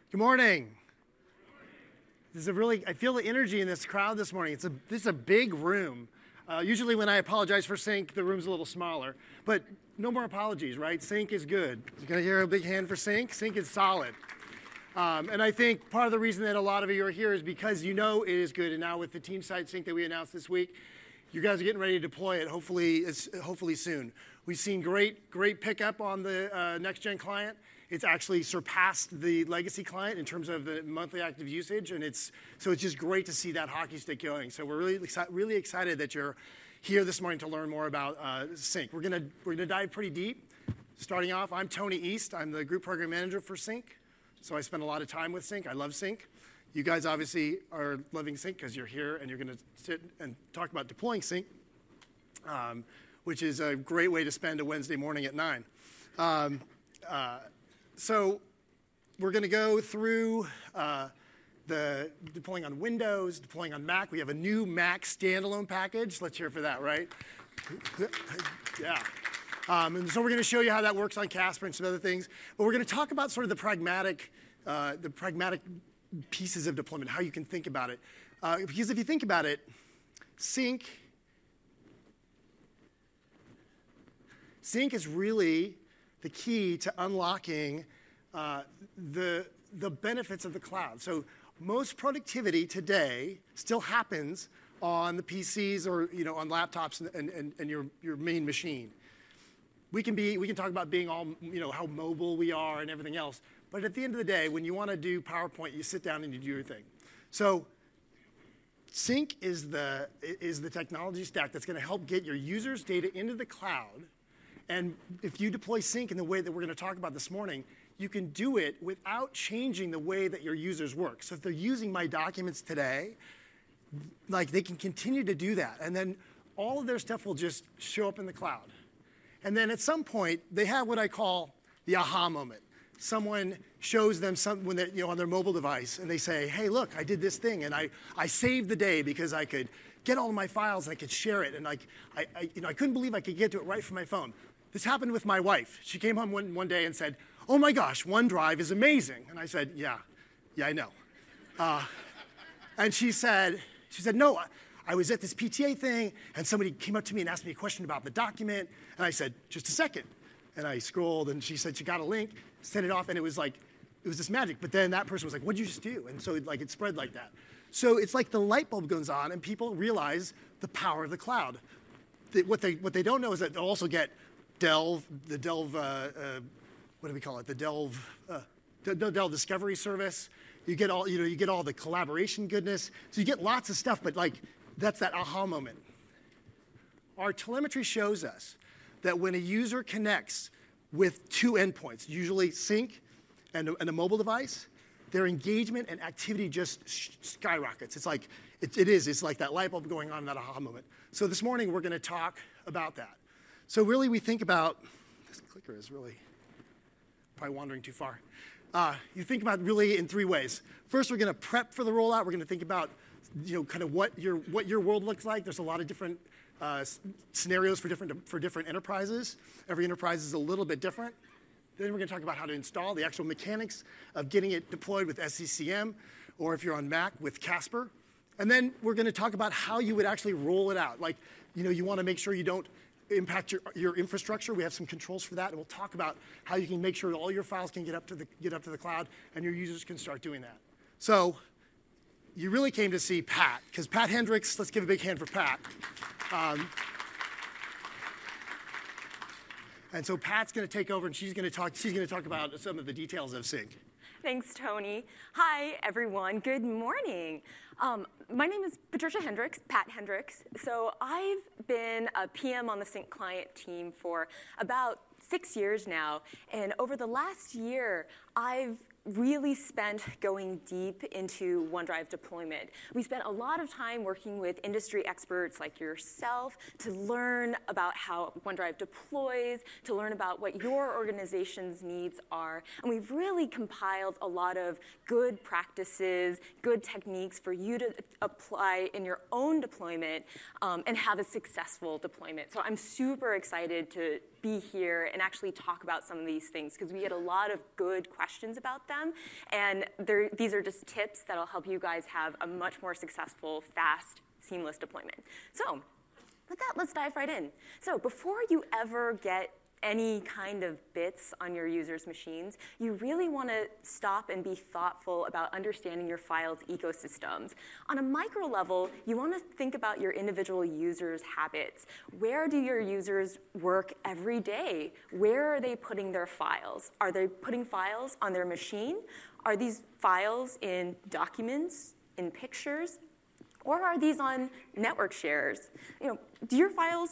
Good morning. I feel the energy in this crowd this morning. This is a big room. Usually when I apologize for Sync, the room's a little smaller, but no more apologies, right? Sync is good. You're gonna hear a big hand for Sync. Sync is solid. And I think part of the reason that a lot of you are here is because you know it is good. And now with the team side Sync that we announced this week, you guys are getting ready to deploy it hopefully soon. We've seen great pickup on the next-gen client. It's actually surpassed the legacy client in terms of the monthly active usage, and it's just great to see that hockey stick going. So we're really excited that you're here this morning to learn more about Sync. We're gonna dive pretty deep. Starting off, I'm Tony East. I'm the group program manager for Sync. So I spend a lot of time with Sync. I love Sync. You guys obviously are loving Sync because you're here and you're gonna sit and talk about deploying Sync, which is a great way to spend a Wednesday morning at 9. So we're going to go through the deploying on Windows, deploying on Mac. We have a new Mac standalone package. Let's hear for that, right? Yeah. And so we're going to show you how that works on Casper and some other things. But we're going to talk about sort of the pragmatic pieces of deployment, how you can think about it. Because if you think about it, Sync is really the key to unlocking the benefits of the cloud. So most productivity today still happens on the PCs or on laptops and your main machine. We can talk about being all how mobile we are and everything else. But at the end of the day, when you want to do PowerPoint, you sit down and you do your thing. So Sync is the technology stack that's going to help get your users' data into the cloud. And if you deploy Sync in the way that we're going to talk about this morning, you can do it without changing the way that your users work. So if they're using My Documents today, they can continue to do that. And then all of their stuff will just show up in the cloud. And then at some point, they have what I call the aha moment. Someone shows them when they're on their mobile device, and they say, hey, look, I did this thing, and I saved the day because I could get all of my files and I could share it. And I couldn't believe I could get to it right from my phone. This happened with my wife. She came home one day and said, oh my gosh, OneDrive is amazing. And I said, yeah, I know. And she said, no, I was at this PTA thing, and somebody came up to me and asked me a question about the document. And I said, just a second. And I scrolled, and she said she got a link, sent it off, and it was this magic. But then that person was like, what'd you just do? And so it spread like that. So it's like the light bulb goes on, and people realize the power of the cloud. What they don't know is that they'll also get Delve, what do we call it? The Delve Discovery Service. You get all the collaboration goodness. So you get lots of stuff, but that's that aha moment. Our telemetry shows us that when a user connects with two endpoints, usually Sync and a mobile device, their engagement and activity just skyrockets. It's like that light bulb going on in that aha moment. So this morning we're going to talk about that. So really we think about, this clicker is really probably wandering too far. You think about really in 3 ways. First, we're going to prep for the rollout. We're going to think about kind of what your world looks like. There's a lot of different scenarios for different enterprises. Every enterprise is a little bit different. Then we're going to talk about how to install the actual mechanics of getting it deployed with SCCM, or if you're on Mac with Casper. And then we're going to talk about how you would actually roll it out. You want to make sure you don't impact your infrastructure. We have some controls for that, and we'll talk about how you can make sure that all your files can get up to the cloud, and your users can start doing that. So you really came to see Pat, because Pat Hendricks, let's give a big hand for Pat. And so Pat's going to take over, and she's going to talk about some of the details of Sync. Thanks, Tony. Hi, everyone. Good morning. My name is Patricia Hendricks, Pat Hendricks. So I've been a PM on the Sync client team for about 6 years now. And over the last year, I've really spent going deep into OneDrive deployment. We spent a lot of time working with industry experts like yourself to learn about how OneDrive deploys, to learn about what your organization's needs are. And we've really compiled a lot of good practices, good techniques for you to apply in your own deployment and have a successful deployment. So I'm super excited to be here and actually talk about some of these things because we get a lot of good questions about them. And these are just tips that'll help you guys have a much more successful, fast, seamless deployment. So with that, let's dive right in. So before you ever get any kind of bits on your users' machines, you really want to stop and be thoughtful about understanding your file's ecosystems. On a micro level, you want to think about your individual users' habits. Where do your users work every day? Where are they putting their files? Are they putting files on their machine? Are these files in documents, in pictures? Or are these on network shares? Do your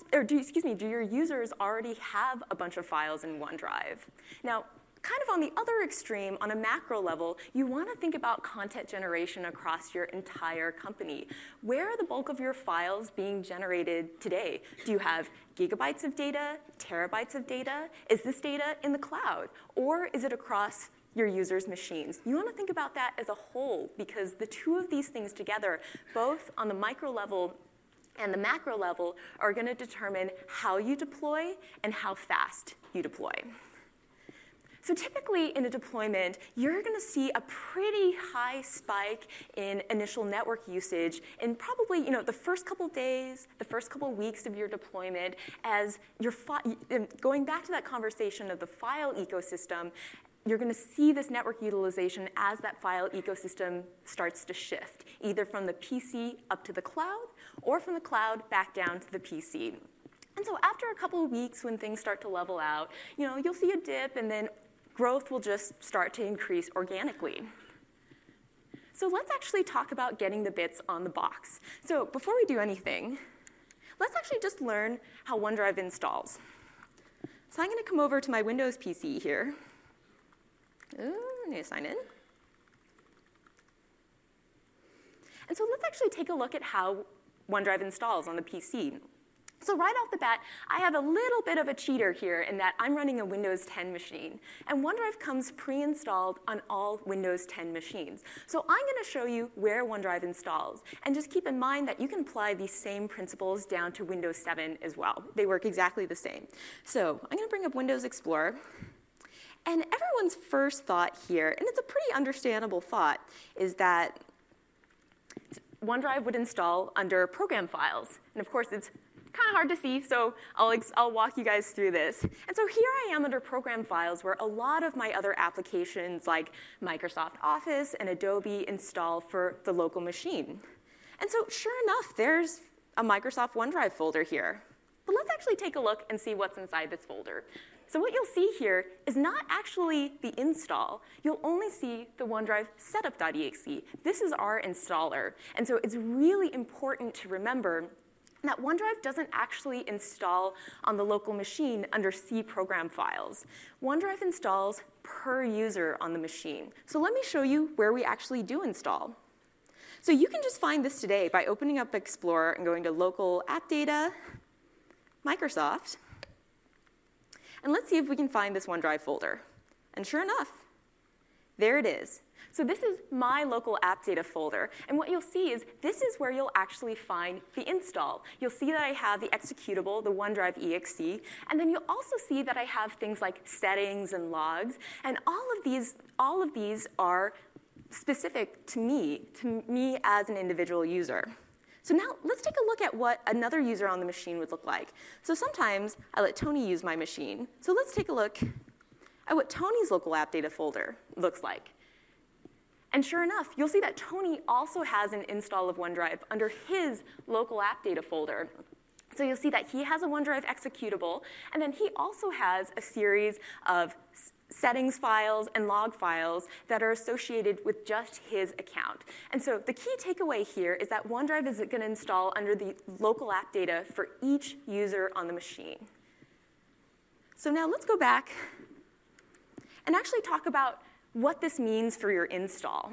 users already have a bunch of files in OneDrive? Now, kind of on the other extreme, on a macro level, you want to think about content generation across your entire company. Where are the bulk of your files being generated today? Do you have gigabytes of data, terabytes of data? Is this data in the cloud? Or is it across your users' machines? You want to think about that as a whole because the two of these things together, both on the micro level and the macro level, are going to determine how you deploy and how fast you deploy. So typically in a deployment, you're going to see a pretty high spike in initial network usage in probably the first couple days, the first couple weeks of your deployment, as going back to that conversation of the file ecosystem. You're going to see this network utilization as that file ecosystem starts to shift, either from the PC up to the cloud or from the cloud back down to the PC. And so after a couple of weeks when things start to level out, you'll see a dip and then growth will just start to increase organically. So let's actually talk about getting the bits on the box. So before we do anything, let's actually just learn how OneDrive installs. So I'm going to come over to my Windows PC here. I need to sign in. And so let's actually take a look at how OneDrive installs on the PC. So right off the bat, I have a little bit of a cheater here in that I'm running a Windows 10 machine. And OneDrive comes pre-installed on all Windows 10 machines. So I'm going to show you where OneDrive installs. And just keep in mind that you can apply these same principles down to Windows 7 as well. They work exactly the same. So I'm going to bring up Windows Explorer. And everyone's first thought here, and it's a pretty understandable thought, is that OneDrive would install under program files. And of course, it's kind of hard to see, so I'll walk you guys through this. And so here I am under program files where a lot of my other applications like Microsoft Office and Adobe install for the local machine. And so sure enough, there's a Microsoft OneDrive folder here. But let's actually take a look and see what's inside this folder. So what you'll see here is not actually the install. You'll only see the OneDrive setup.exe. This is our installer. And so it's really important to remember that OneDrive doesn't actually install on the local machine under C program files. OneDrive installs per user on the machine. So let me show you where we actually do install. So you can just find this today by opening up Explorer and going to Local App Data, Microsoft. And let's see if we can find this OneDrive folder. And sure enough, there it is. So this is my local app data folder. And what you'll see is this is where you'll actually find the install. You'll see that I have the executable, the OneDrive exe. And then you'll also see that I have things like settings and logs. And all of these are specific to me as an individual user. So now let's take a look at what another user on the machine would look like. So sometimes I let Tony use my machine. So let's take a look at what Tony's local app data folder looks like. And sure enough, you'll see that Tony also has an install of OneDrive under his local app data folder. So you'll see that he has a OneDrive executable, and then he also has a series of settings files and log files that are associated with just his account. And so the key takeaway here is that OneDrive is going to install under the local app data for each user on the machine. So now let's go back and actually talk about what this means for your install.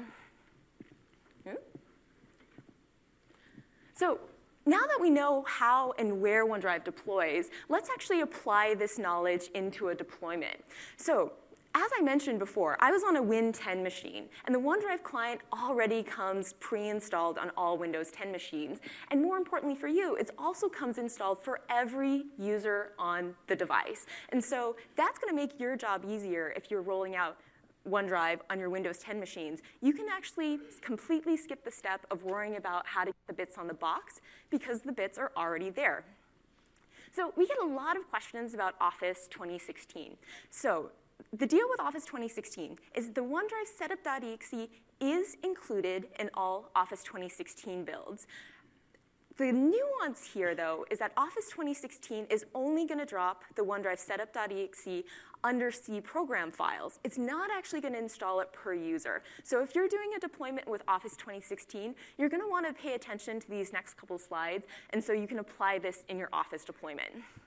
So now that we know how and where OneDrive deploys, let's actually apply this knowledge into a deployment. So as I mentioned before, I was on a Win 10 machine, and the OneDrive client already comes pre-installed on all Windows 10 machines. And more importantly for you, it also comes installed for every user on the device. And so that's going to make your job easier if you're rolling out OneDrive on your Windows 10 machines. You can actually completely skip the step of worrying about how to get the bits on the box because the bits are already there. So we get a lot of questions about Office 2016. So the deal with Office 2016 is the OneDrive setup.exe is included in all Office 2016 builds. The nuance here, though, is that Office 2016 is only going to drop the OneDrive setup.exe under C program files. It's not actually going to install it per user. So if you're doing a deployment with Office 2016, you're going to want to pay attention to these next couple slides, and so you can apply this in your Office deployment.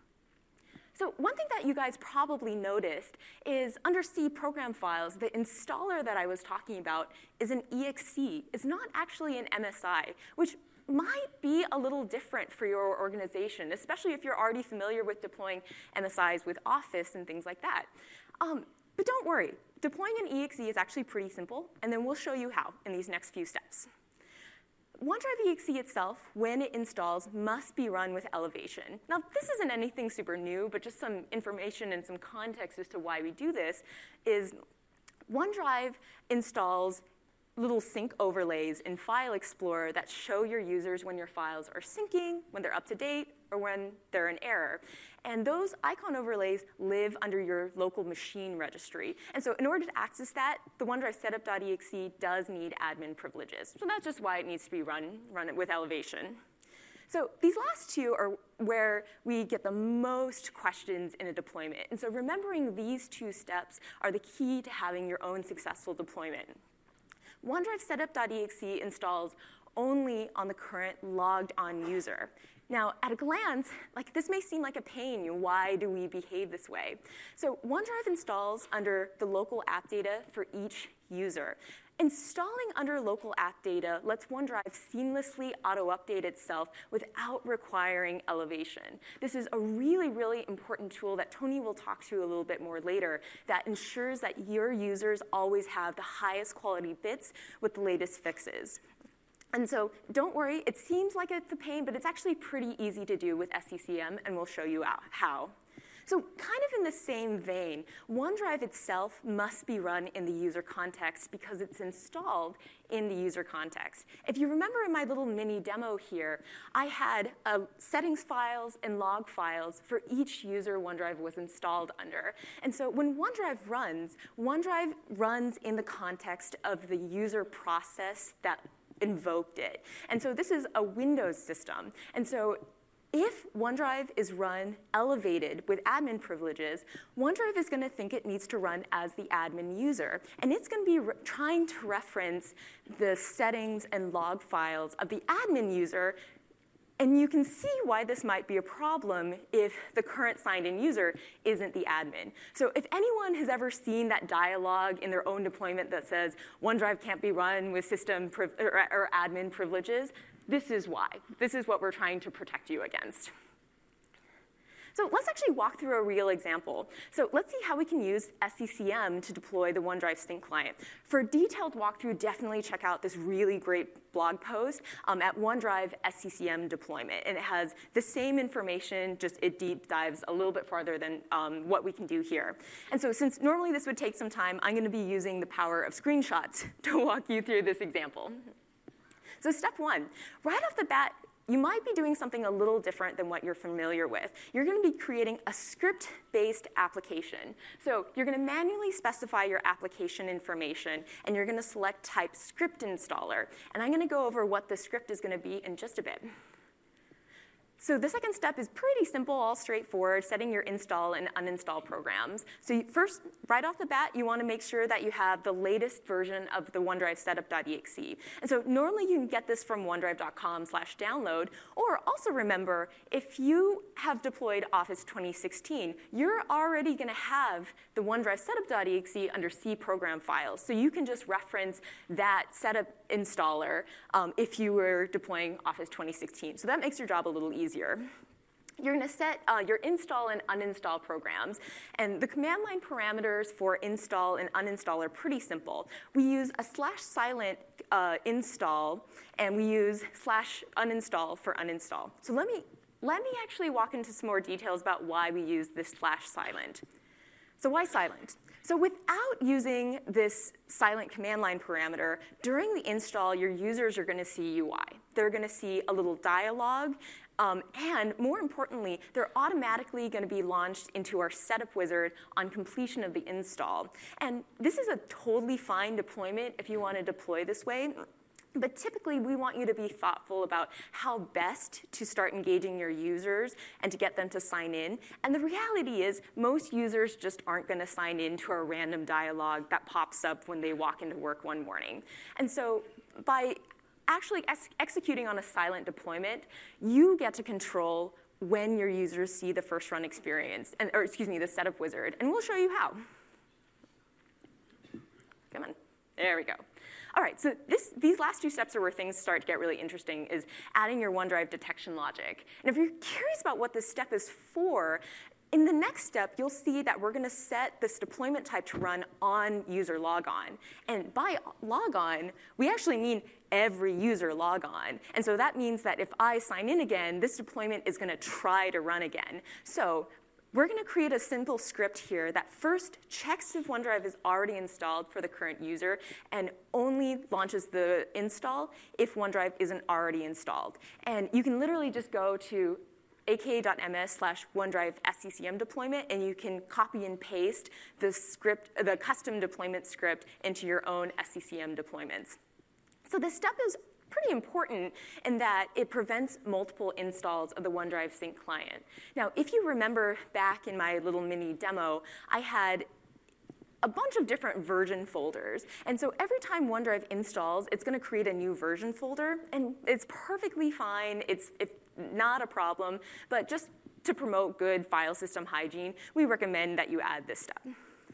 So one thing that you guys probably noticed is under C program files, the installer that I was talking about is an exe. It's not actually an MSI, which might be a little different for your organization, especially if you're already familiar with deploying MSIs with Office and things like that. But don't worry, deploying an exe is actually pretty simple, and then we'll show you how in these next few steps. OneDrive exe itself, when it installs, must be run with Elevation. Now, this isn't anything super new, but just some information and some context as to why we do this is OneDrive installs little sync overlays in File Explorer that show your users when your files are syncing, when they're up to date, or when they're in error. And those icon overlays live under your local machine registry. And so in order to access that, the OneDrive setup.exe does need admin privileges. So that's just why it needs to be run with Elevation. So these last two are where we get the most questions in a deployment. And so remembering these two steps are the key to having your own successful deployment. OneDrive setup.exe installs only on the current logged on user. Now, at a glance, this may seem like a pain. Why do we behave this way? So OneDrive installs under the local app data for each user. Installing under local app data lets OneDrive seamlessly auto-update itself without requiring Elevation. This is a really, really important tool that Tony will talk to a little bit more later that ensures that your users always have the highest quality bits with the latest fixes. And so don't worry, it seems like it's a pain, but it's actually pretty easy to do with SCCM, and we'll show you how. So kind of in the same vein, OneDrive itself must be run in the user context because it's installed in the user context. If you remember in my little mini demo here, I had settings files and log files for each user OneDrive was installed under. And so when OneDrive runs in the context of the user process that invoked it. And so this is a Windows system. And so if OneDrive is run elevated with admin privileges, OneDrive is going to think it needs to run as the admin user. And it's going to be trying to reference the settings and log files of the admin user. And you can see why this might be a problem if the current signed-in user isn't the admin. So if anyone has ever seen that dialogue in their own deployment that says OneDrive can't be run with system or admin privileges, this is why. This is what we're trying to protect you against. So let's actually walk through a real example. So let's see how we can use SCCM to deploy the OneDrive Sync client. For a detailed walkthrough, definitely check out this really great blog post at OneDrive SCCM deployment. And it has the same information, just it deep dives a little bit farther than what we can do here. And so since normally this would take some time, I'm going to be using the power of screenshots to walk you through this example. So step one, right off the bat, you might be doing something a little different than what you're familiar with. You're going to be creating a script-based application. So you're going to manually specify your application information, and you're going to select type script installer. And I'm going to go over what the script is going to be in just a bit. So the second step is pretty simple, all straightforward, setting your install and uninstall programs. So first, right off the bat, you want to make sure that you have the latest version of the OneDrive setup.exe. And so normally you can get this from onedrive.com/download, or also remember, if you have deployed Office 2016, you're already going to have the OneDrive setup.exe under C program files. So you can just reference that setup installer if you were deploying Office 2016. So that makes your job a little easier. you're going to set your install and uninstall programs. And the command line parameters for install and uninstall are pretty simple. We use a /silent install, and we use /uninstall for uninstall. So let me actually walk into some more details about why we use this /silent. So why silent? So without using this silent command line parameter, during the install, your users are going to see UI. They're going to see a little dialog, and more importantly, they're automatically going to be launched into our setup wizard on completion of the install. And this is a totally fine deployment if you want to deploy this way. But typically, we want you to be thoughtful about how best to start engaging your users and to get them to sign in. And the reality is, most users just aren't going to sign in to a random dialogue that pops up when they walk into work one morning. And so by actually executing on a silent deployment, you get to control when your users see the first run experience, the setup wizard. And we'll show you how. Come on. There we go. All right, so these last two steps are where things start to get really interesting, is adding your OneDrive detection logic. And if you're curious about what this step is for, in the next step, you'll see that we're going to set this deployment type to run on user logon. And by logon, we actually mean every user logon. And so that means that if I sign in again, this deployment is going to try to run again. So we're going to create a simple script here that first checks if OneDrive is already installed for the current user and only launches the install if OneDrive isn't already installed. And you can literally just go to aka.ms/OneDrive SCCM deployment, and you can copy and paste the script, the custom deployment script, into your own SCCM deployments. So this step is pretty important in that it prevents multiple installs of the OneDrive Sync client. Now, if you remember back in my little mini demo, I had a bunch of different version folders. And so every time OneDrive installs, it's going to create a new version folder. And it's perfectly fine. It's not a problem. But just to promote good file system hygiene, we recommend that you add this step.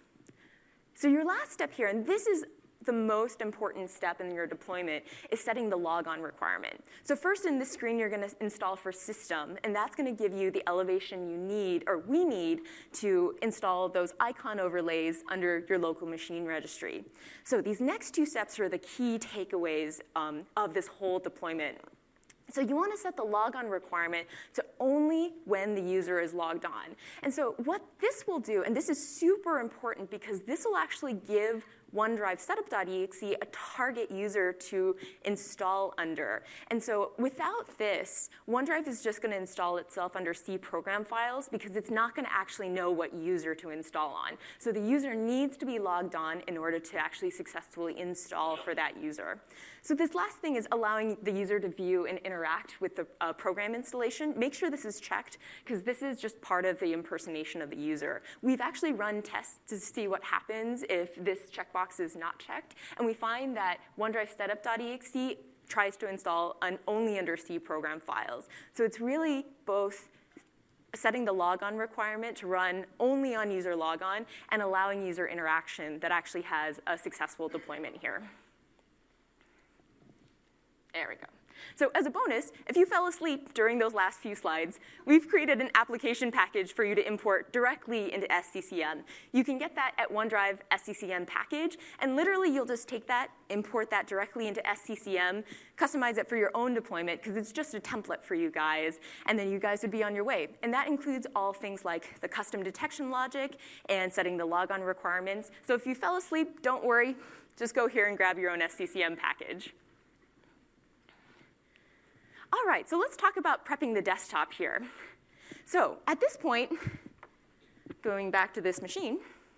So your last step here, and this is the most important step in your deployment, is setting the logon requirement. So first in this screen, you're going to install for system, and that's going to give you the elevation you need, or we need, to install those icon overlays under your local machine registry. So these next two steps are the key takeaways of this whole deployment. So you want to set the logon requirement to only when the user is logged on. And so what this will do, and this is super important because this will actually give OneDrive setup.exe a target user to install under. And so without this, OneDrive is just going to install itself under C program files because it's not going to actually know what user to install on. So the user needs to be logged on in order to actually successfully install for that user. So this last thing is allowing the user to view and interact with the program installation. Make sure this is checked because this is just part of the impersonation of the user. We've actually run tests to see what happens if this checkbox is not checked, and we find that OneDrive setup.exe tries to install only under C program files. So it's really both setting the logon requirement to run only on user logon and allowing user interaction that actually has a successful deployment here. There we go. So as a bonus, if you fell asleep during those last few slides, we've created an application package for you to import directly into SCCM. You can get that at OneDrive SCCM package, and literally you'll just take that, import that directly into SCCM, customize it for your own deployment, because it's just a template for you guys, and then you guys would be on your way. And that includes all things like the custom detection logic and setting the logon requirements. So if you fell asleep, don't worry. Just go here and grab your own SCCM package. All right, so let's talk about prepping the desktop here. So at this point, going back to this machine,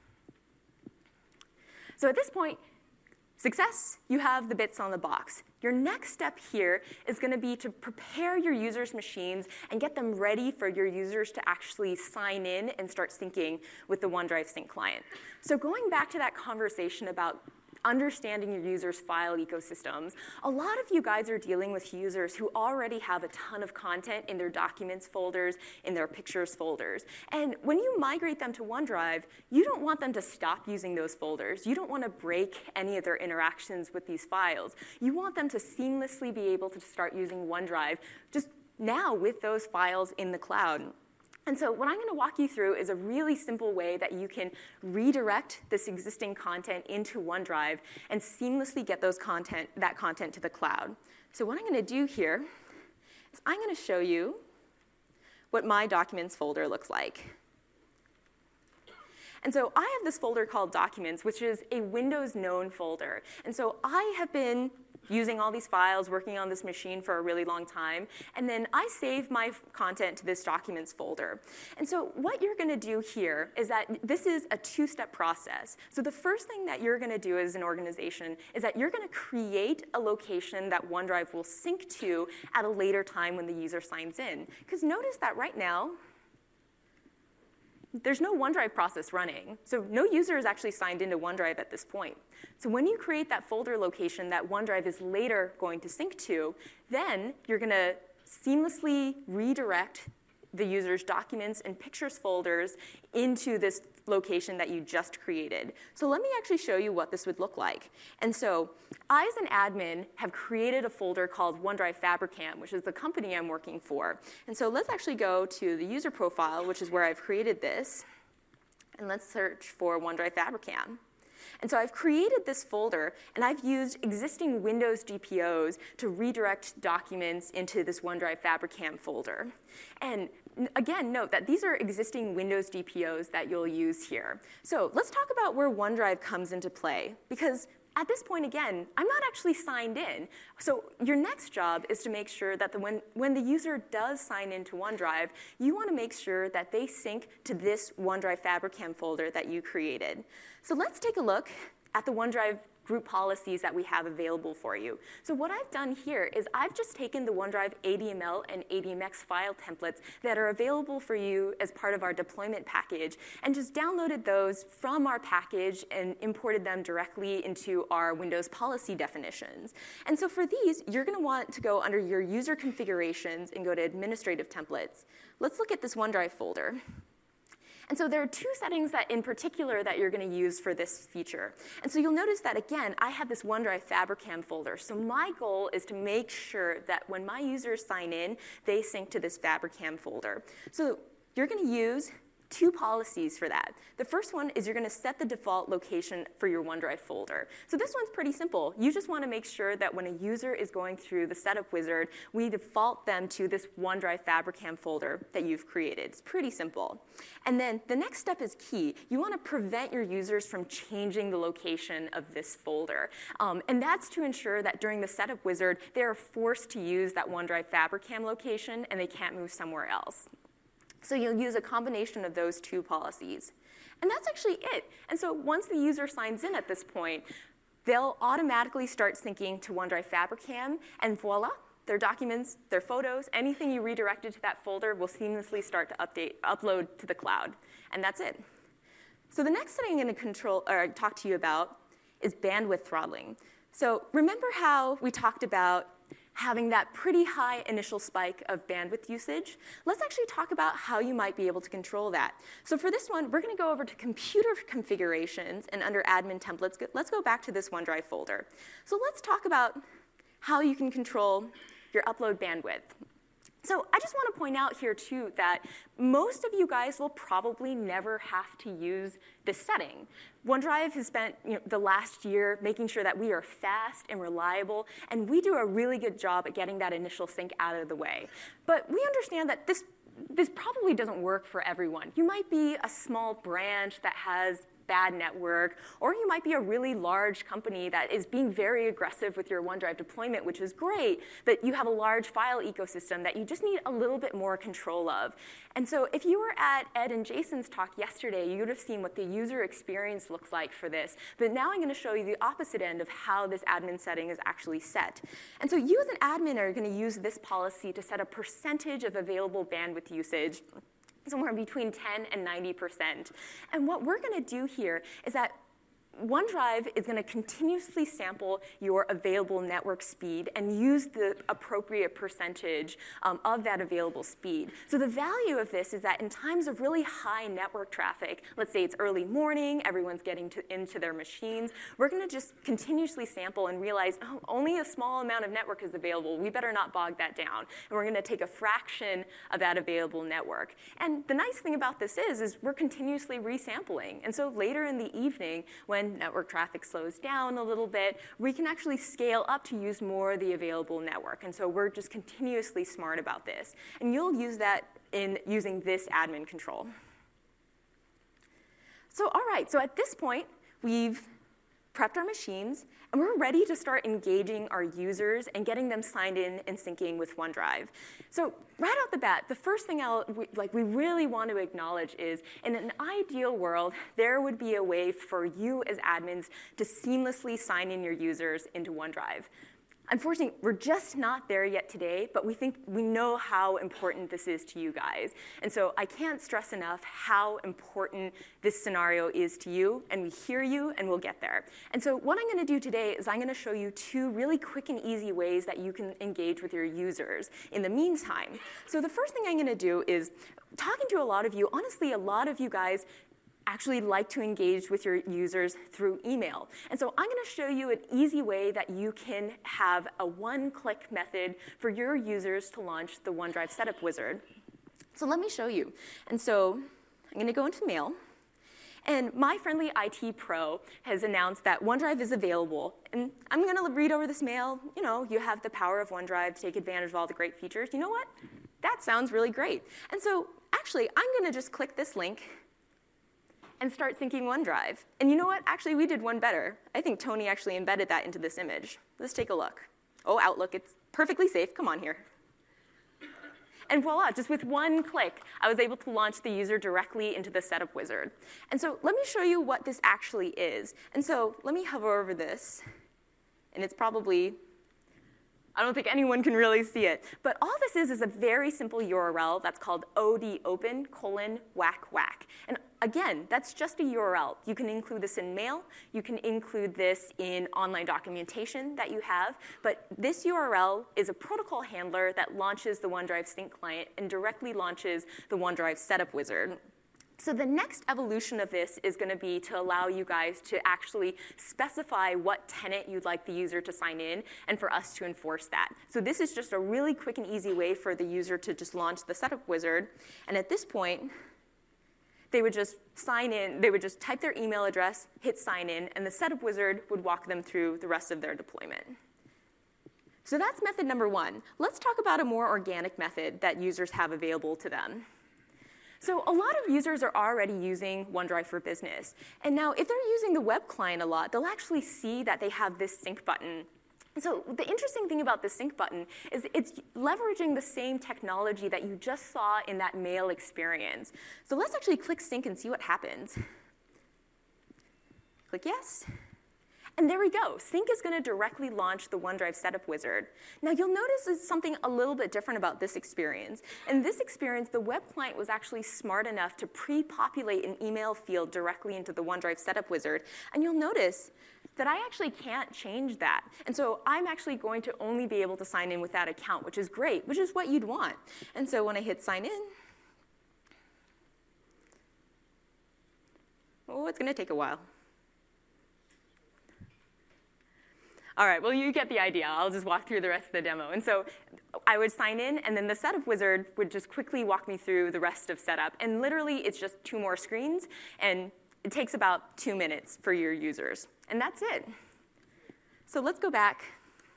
so at this point, success, you have the bits on the box. Your next step here is going to be to prepare your users' machines and get them ready for your users to actually sign in and start syncing with the OneDrive Sync client. So going back to that conversation about understanding your users' file ecosystems, a lot of you guys are dealing with users who already have a ton of content in their documents folders, in their pictures folders. And when you migrate them to OneDrive, you don't want them to stop using those folders. You don't want to break any of their interactions with these files. You want them to seamlessly be able to start using OneDrive just now with those files in the cloud. And so what I'm going to walk you through is a really simple way that you can redirect this existing content into OneDrive and seamlessly get that content to the cloud. So what I'm going to do here is I'm going to show you what my Documents folder looks like. And so I have this folder called Documents, which is a Windows known folder. And so I have been using all these files, working on this machine for a really long time, and then I save my content to this Documents folder. And so what you're going to do here is that this is a two-step process. So the first thing that you're going to do as an organization is that you're going to create a location that OneDrive will sync to at a later time when the user signs in. Because notice that right now, there's no OneDrive process running. So no user is actually signed into OneDrive at this point. So when you create that folder location that OneDrive is later going to sync to, then you're going to seamlessly redirect the user's Documents and Pictures folders into this location that you just created. So let me actually show you what this would look like. And so I, as an admin, have created a folder called OneDrive Fabricam, which is the company I'm working for. And so let's actually go to the user profile, which is where I've created this, and let's search for OneDrive Fabricam. And so I've created this folder, and I've used existing Windows GPOs to redirect documents into this OneDrive Fabricam folder. And again, note that these are existing Windows GPOs that you'll use here. So let's talk about where OneDrive comes into play, because at this point, again, I'm not actually signed in. So your next job is to make sure that when the user does sign into OneDrive, you want to make sure that they sync to this OneDrive Fabricam folder that you created. So let's take a look at the OneDrive group policies that we have available for you. So what I've done here is I've just taken the OneDrive ADML and ADMX file templates that are available for you as part of our deployment package and just downloaded those from our package and imported them directly into our Windows policy definitions. And so for these, you're going to want to go under your user configurations and go to administrative templates. Let's look at this OneDrive folder. And so there are two settings that in particular that you're going to use for this feature. And so you'll notice that, again, I have this OneDrive Fabricam folder. So my goal is to make sure that when my users sign in, they sync to this Fabricam folder. So you're going to use two policies for that. The first one is you're going to set the default location for your OneDrive folder. So this one's pretty simple. You just want to make sure that when a user is going through the setup wizard, we default them to this OneDrive Fabricam folder that you've created. It's pretty simple. And then the next step is key. You want to prevent your users from changing the location of this folder. And that's to ensure that during the setup wizard, they are forced to use that OneDrive Fabricam location and they can't move somewhere else. So you'll use a combination of those two policies. And that's actually it. And so once the user signs in at this point, they'll automatically start syncing to OneDrive Fabricam, and voila, their documents, their photos, anything you redirected to that folder will seamlessly start to upload to the cloud. And that's it. So the next thing I'm going to talk to you about is bandwidth throttling. So remember how we talked about having that pretty high initial spike of bandwidth usage? Let's actually talk about how you might be able to control that. So for this one, we're going to go over to computer configurations, and under admin templates, let's go back to this OneDrive folder. So let's talk about how you can control your upload bandwidth. So I just want to point out here, too, that most of you guys will probably never have to use this setting. OneDrive has spent the last year making sure that we are fast and reliable, and we do a really good job at getting that initial sync out of the way. But we understand that this probably doesn't work for everyone. You might be a small branch that has bad network, or you might be a really large company that is being very aggressive with your OneDrive deployment, which is great, but you have a large file ecosystem that you just need a little bit more control of. And so if you were at Ed and Jason's talk yesterday, you would have seen what the user experience looks like for this. But now I'm going to show you the opposite end of how this admin setting is actually set. And so you as an admin are going to use this policy to set a percentage of available bandwidth usage, somewhere between 10 and 90%. And what we're going to do here is that OneDrive is going to continuously sample your available network speed and use the appropriate percentage of that available speed. So the value of this is that in times of really high network traffic, let's say it's early morning, everyone's getting into their machines, we're going to just continuously sample and realize, oh, only a small amount of network is available. We better not bog that down. And we're going to take a fraction of that available network. And the nice thing about this is we're continuously resampling. And so later in the evening, when network traffic slows down a little bit, we can actually scale up to use more of the available network. And so we're just continuously smart about this. And you'll use that in using this admin control. So all right, so at this point, we've prepped our machines, and we're ready to start engaging our users and getting them signed in and syncing with OneDrive. So right off the bat, the first thing we really want to acknowledge is, in an ideal world, there would be a way for you as admins to seamlessly sign in your users into OneDrive. Unfortunately, we're just not there yet today, but we know how important this is to you guys. And so I can't stress enough how important this scenario is to you, and we hear you, and we'll get there. And so what I'm going to do today is I'm going to show you 2 really quick and easy ways that you can engage with your users in the meantime. So the first thing I'm going to do is, talking to a lot of you, honestly, a lot of you guys actually like to engage with your users through email. And so I'm going to show you an easy way that you can have a one-click method for your users to launch the OneDrive Setup Wizard. So let me show you. And so I'm going to go into Mail. And My Friendly IT Pro has announced that OneDrive is available. And I'm going to read over this mail. You know, you have the power of OneDrive to take advantage of all the great features. You know what? That sounds really great. And so actually, I'm going to just click this link and start syncing OneDrive. And you know what? Actually, we did one better. I think Tony actually embedded that into this image. Let's take a look. Oh, Outlook, it's perfectly safe. Come on here. And voila, just with one click, I was able to launch the user directly into the setup wizard. And so let me show you what this actually is. And so let me hover over this. And it's probably, I don't think anyone can really see it. But all this is a very simple URL that's called odopen://. And again, that's just a URL. You can include this in Mail. You can include this in online documentation that you have. But this URL is a protocol handler that launches the OneDrive Sync client and directly launches the OneDrive Setup Wizard. So the next evolution of this is going to be to allow you guys to actually specify what tenant you'd like the user to sign in and for us to enforce that. So this is just a really quick and easy way for the user to just launch the setup wizard. And at this point, they would just sign in. They would just type their email address, hit sign in, and the setup wizard would walk them through the rest of their deployment. So that's method number 1. Let's talk about a more organic method that users have available to them. So a lot of users are already using OneDrive for Business. And now if they're using the web client a lot, they'll actually see that they have this sync button. So the interesting thing about the sync button is it's leveraging the same technology that you just saw in that mail experience. So let's actually click sync and see what happens. Click yes. And there we go. Sync is going to directly launch the OneDrive Setup Wizard. Now, you'll notice there's something a little bit different about this experience. In this experience, the web client was actually smart enough to pre-populate an email field directly into the OneDrive Setup Wizard. And you'll notice that I actually can't change that. And so I'm actually going to only be able to sign in with that account, which is great, which is what you'd want. And so when I hit sign in, oh, it's going to take a while. All right, well, you get the idea. I'll just walk through the rest of the demo. And so I would sign in, and then the setup wizard would just quickly walk me through the rest of setup. And literally, it's just 2 more screens, and it takes about 2 minutes for your users. And that's it. So let's go back.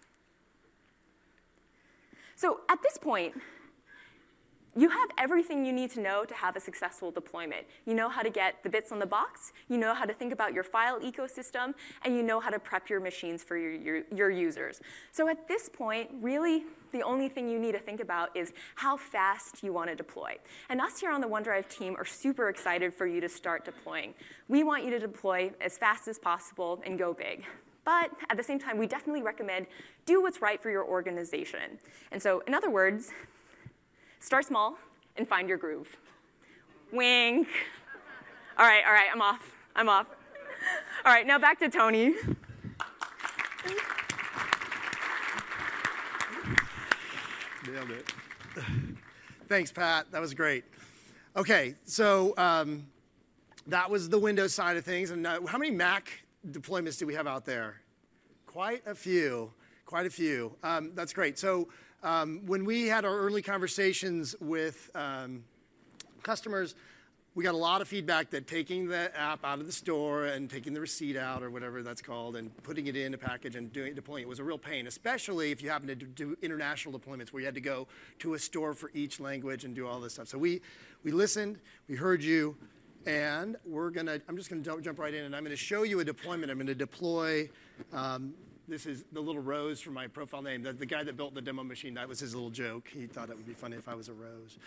So at this point, you have everything you need to know to have a successful deployment. You know how to get the bits on the box, you know how to think about your file ecosystem, and you know how to prep your machines for your users. So at this point, really, the only thing you need to think about is how fast you want to deploy. And us here on the OneDrive team are super excited for you to start deploying. We want you to deploy as fast as possible and go big. But at the same time, we definitely recommend do what's right for your organization. And so in other words, start small and find your groove. Wink. All right, I'm off. All right, now back to Tony. Nailed it. Thanks, Pat. That was great. Okay, so that was the Windows side of things. And how many Mac deployments do we have out there? Quite a few. Quite a few. That's great. So when we had our early conversations with customers, we got a lot of feedback that taking the app out of the store and taking the receipt out or whatever that's called and putting it in a package and deploying it was a real pain, especially if you happen to do international deployments where you had to go to a store for each language and do all this stuff. So we listened, we heard you, and I'm just going to jump right in, and I'm going to show you a deployment. I'm going to deploy, this is the little rose from my profile name. The guy that built the demo machine, that was his little joke. He thought it would be funny if I was a rose.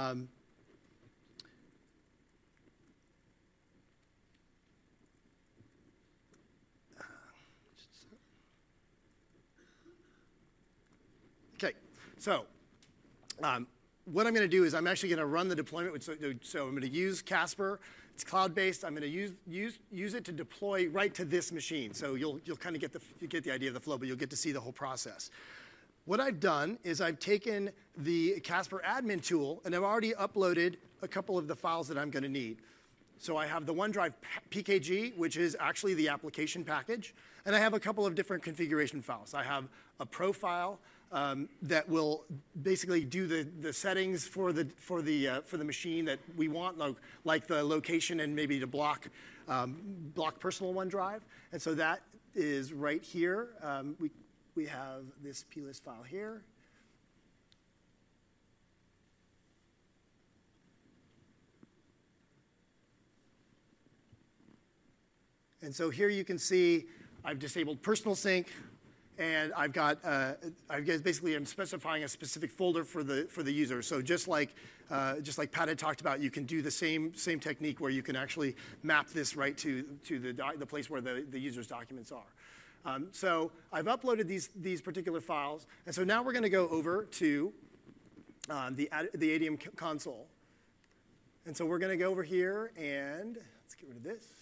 Okay, so what I'm going to do is I'm actually going to run the deployment. So I'm going to use Casper. It's cloud-based. I'm going to use it to deploy right to this machine. So you'll kind of get the idea of the flow, but you'll get to see the whole process. What I've done is I've taken the Casper admin tool, and I've already uploaded a couple of the files that I'm going to need. So I have the OneDrive PKG, which is actually the application package, and I have a couple of different configuration files. I have a profile that will basically do the settings for the machine that we want, like the location and maybe to block personal OneDrive. And so that is right here. We have this plist file here. And so here you can see I've disabled personal sync, and I've basically I'm specifying a specific folder for the user. So just like Pat had talked about, you can do the same technique where you can actually map this right to the place where the user's documents are. So I've uploaded these particular files, and so now we're going to go over to the ADM console. And so we're going to go over here, and let's get rid of this.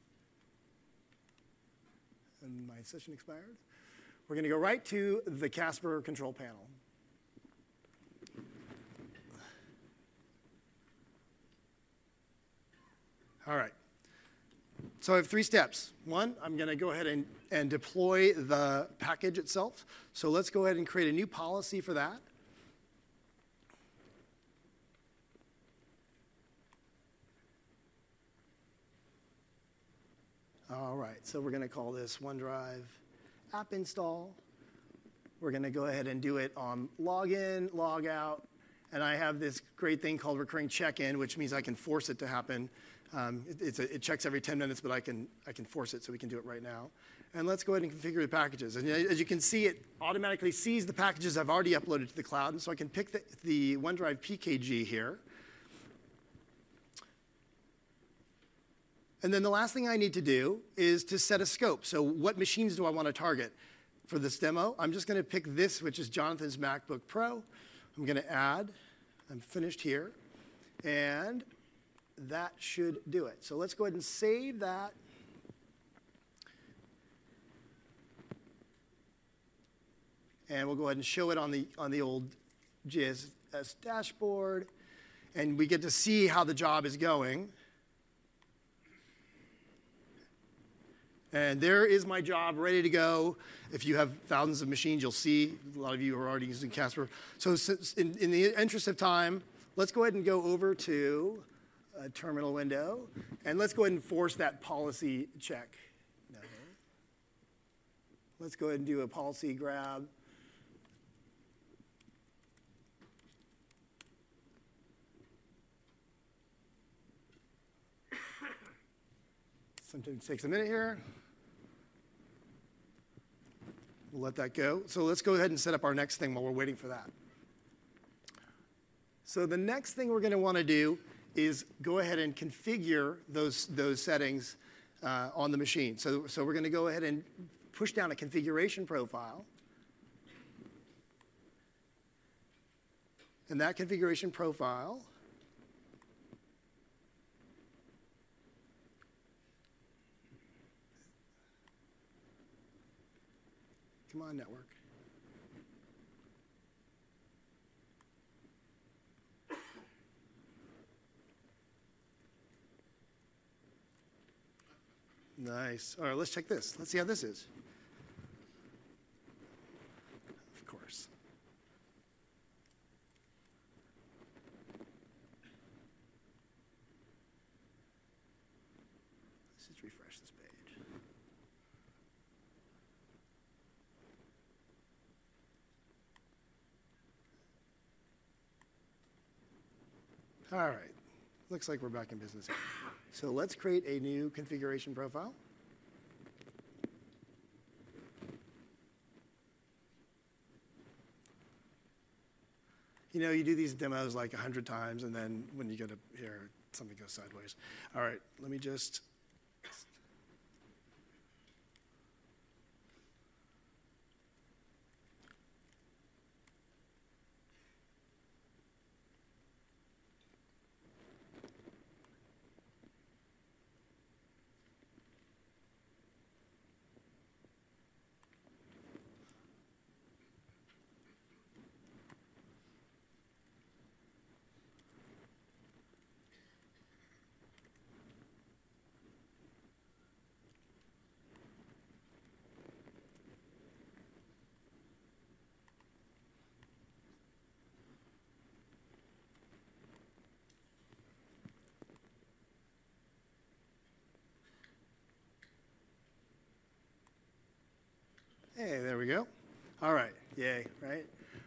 And my session expired. We're going to go right to the Casper control panel. All right. So I have 3 steps. One, I'm going to go ahead and deploy the package itself. So let's go ahead and create a new policy for that. All right, so we're going to call this OneDrive app install. We're going to go ahead and do it on login, log out, and I have this great thing called recurring check-in, which means I can force it to happen. It checks every 10 minutes, but I can force it, so we can do it right now. And let's go ahead and configure the packages. And as you can see, it automatically sees the packages I've already uploaded to the cloud, and so I can pick the OneDrive PKG here. And then the last thing I need to do is to set a scope. So what machines do I want to target? For this demo, I'm just going to pick this, which is Jonathan's MacBook Pro. I'm going to add. I'm finished here. And that should do it. So let's go ahead and save that. And we'll go ahead and show it on the old JSS dashboard. And we get to see how the job is going. And there is my job ready to go. If you have thousands of machines, you'll see a lot of you are already using Casper. So in the interest of time, let's go ahead and go over to a terminal window. And let's go ahead and force that policy check. No. Let's go ahead and do a policy grab. Sometimes it takes a minute here. We'll let that go. So let's go ahead and set up our next thing while we're waiting for that. So the next thing we're going to want to do is go ahead and configure those settings on the machine. So we're going to go ahead and push down a configuration profile. And that configuration profile Come on, network. Nice. All right, let's check this. Let's see how this is. Of course. Let's just refresh this page. All right. Looks like we're back in business here. So let's create a new configuration profile. You know, you do these demos like 100 times, and then when you get up here, something goes sideways. All right, let me just... Hey, there we go. All right, yay, right?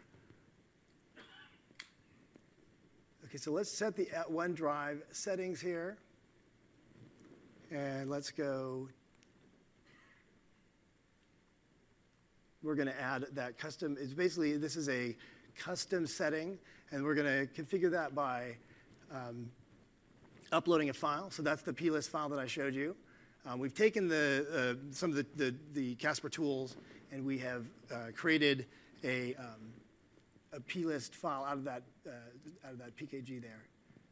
Okay, so let's set the OneDrive settings here. And let's go. We're going to add that custom. It's basically, this is a custom setting, and we're going to configure that by uploading a file. So that's the plist file that I showed you. We've taken some of the Casper tools, and we have created a plist file out of that PKG there.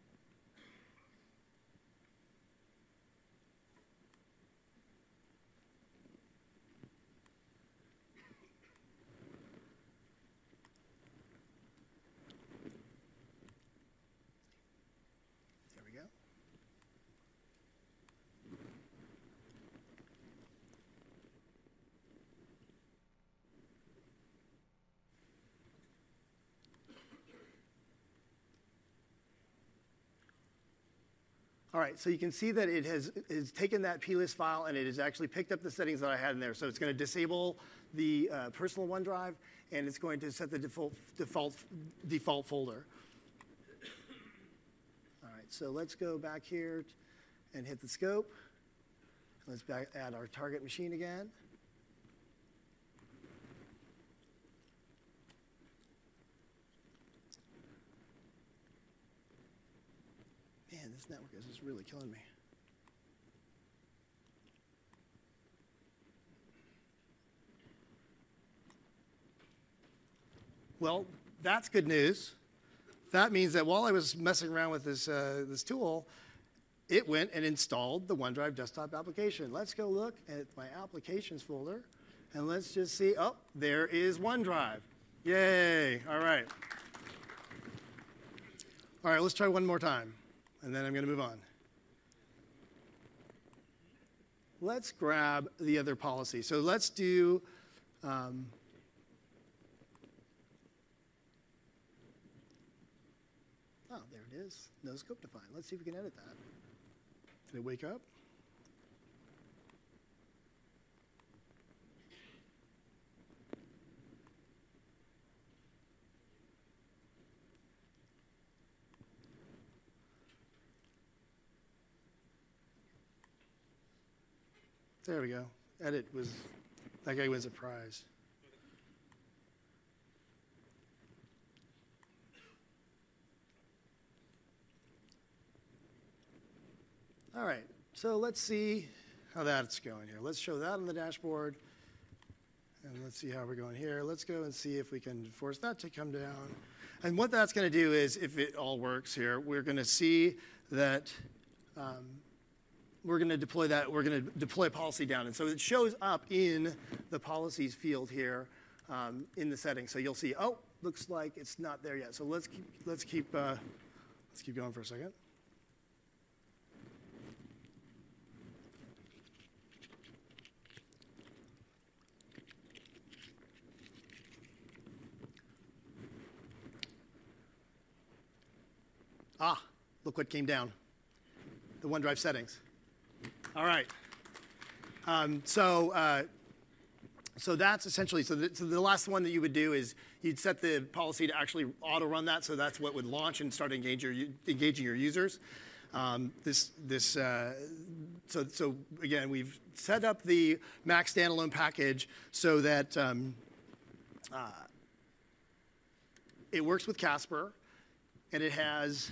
There we go. All right, so you can see that it has taken that plist file and it has actually picked up the settings that I had in there. So it's going to disable the personal OneDrive, and it's going to set the default folder. All right, so let's go back here and hit the scope. Let's add our target machine again. Man, this network is just really killing me. Well, that's good news. That means that while I was messing around with this tool, it went and installed the OneDrive desktop application. Let's go look at my applications folder, and let's just see. Oh, there is OneDrive. Yay! All right. All right, let's try one more time, and then I'm going to move on. Let's grab the other policy. So let's do... Oh, there it is. No scope defined. Let's see if we can edit that. Did it wake up? There we go. Edit was, that guy wins a prize. All right, so let's see how that's going here. Let's show that on the dashboard, and let's see how we're going here. Let's go and see if we can force that to come down. And what that's going to do is, if it all works here, we're going to see that we're going to deploy that. We're going to deploy a policy down. And so it shows up in the policies field here in the settings. So you'll see, oh, looks like it's not there yet. So let's keep going for a second. Ah, look what came down. The OneDrive settings. All right. So that's essentially, so the last one that you would do is you'd set the policy to actually auto-run that, so that's what would launch and start engaging your users. So again, we've set up the Mac standalone package so that it works with Casper, and it has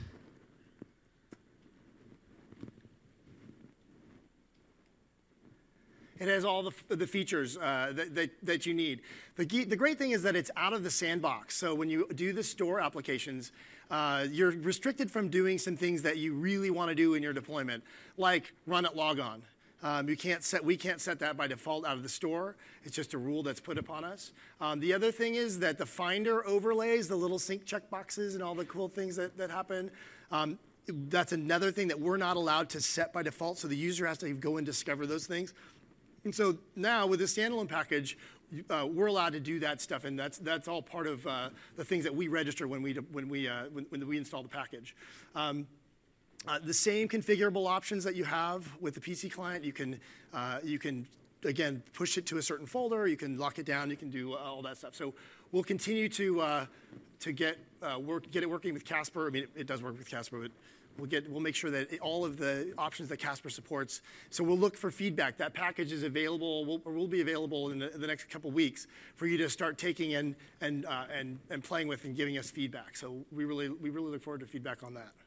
all the features that you need. The great thing is that it's out of the sandbox. So when you do the store applications, you're restricted from doing some things that you really want to do in your deployment, like run at logon. We can't set that by default out of the store. It's just a rule that's put upon us. The other thing is that the Finder overlays, the little sync checkboxes and all the cool things that happen, that's another thing that we're not allowed to set by default. So the user has to go and discover those things. And so now with the standalone package, we're allowed to do that stuff, and that's all part of the things that we register when we install the package. The same configurable options that you have with the PC client, you can again push it to a certain folder, you can lock it down, you can do all that stuff. So we'll continue to get it working with Casper. I mean, it does work with Casper, but we'll make sure that all of the options that Casper supports. So we'll look for feedback. That package is available, or will be available in the next couple weeks for you to start taking and playing with and giving us feedback. So we really look forward to feedback on that.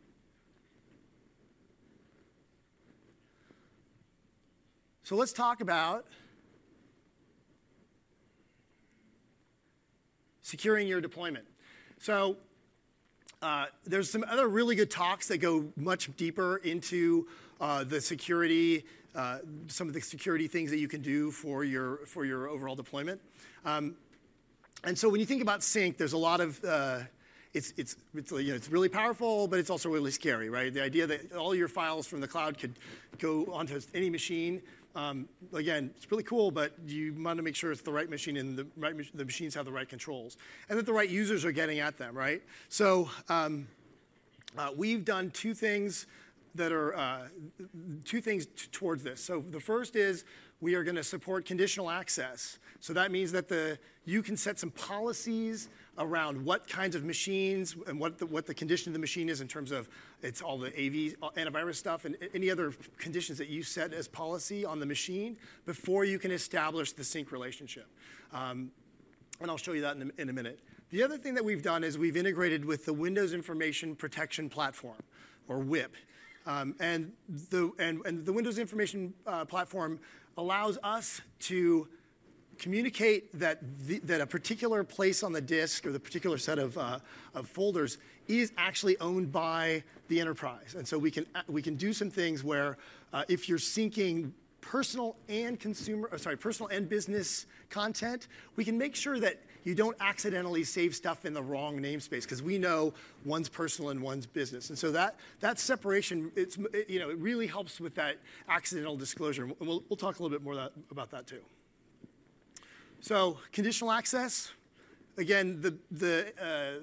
So let's talk about securing your deployment. So there's some other really good talks that go much deeper into the security, some of the security things that you can do for your overall deployment. And so when you think about sync, there's a lot of it's really powerful, but it's also really scary, right? The idea that all your files from the cloud could go onto any machine. Again, it's really cool, but you want to make sure it's the right machine and the machines have the right controls, and that the right users are getting at them, right? So we've done two things towards this. So the first is we are going to support conditional access. So that means that you can set some policies around what kinds of machines and what the condition of the machine is in terms of it's all the AV antivirus stuff and any other conditions that you set as policy on the machine before you can establish the sync relationship. And I'll show you that in a minute. The other thing that we've done is we've integrated with the Windows Information Protection Platform, or WIP. And the Windows Information Platform allows us to communicate that a particular place on the disk or the particular set of folders is actually owned by the enterprise. And so we can do some things where if you're syncing personal and business content, we can make sure that you don't accidentally save stuff in the wrong namespace, because we know one's personal and one's business. And so that separation, it really helps with that accidental disclosure. And we'll talk a little bit more about that too. So conditional access, again, the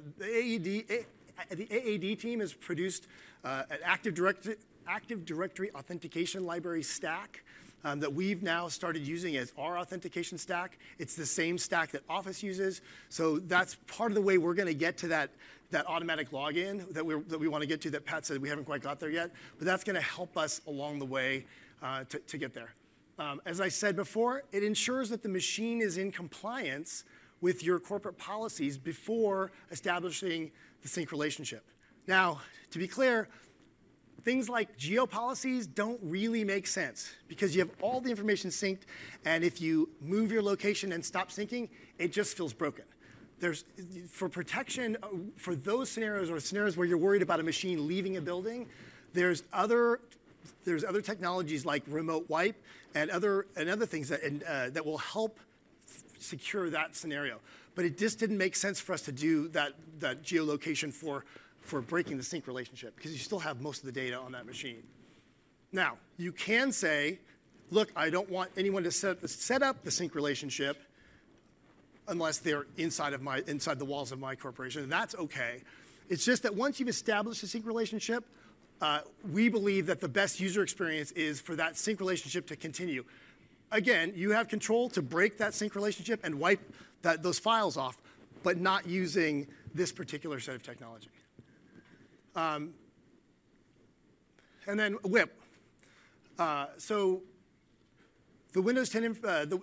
AAD team has produced an Active Directory authentication library stack that we've now started using as our authentication stack. It's the same stack that Office uses. So that's part of the way we're going to get to that automatic login that we want to get to, that Pat said we haven't quite got there yet. But that's going to help us along the way to get there. As I said before, it ensures that the machine is in compliance with your corporate policies before establishing the sync relationship. Now, to be clear, things like geo-policies don't really make sense because you have all the information synced, and if you move your location and stop syncing, it just feels broken. For protection, for those scenarios or scenarios where you're worried about a machine leaving a building, there's other there's other technologies like remote wipe and other things that will help secure that scenario. But it just didn't make sense for us to do that geolocation for breaking the sync relationship, because you still have most of the data on that machine. Now, you can say, look, I don't want anyone to set up the sync relationship unless they're inside the walls of my corporation, and that's okay. It's just that once you've established a sync relationship, we believe that the best user experience is for that sync relationship to continue. Again, you have control to break that sync relationship and wipe those files off, but not using this particular set of technology. And then WIP. So the Windows 10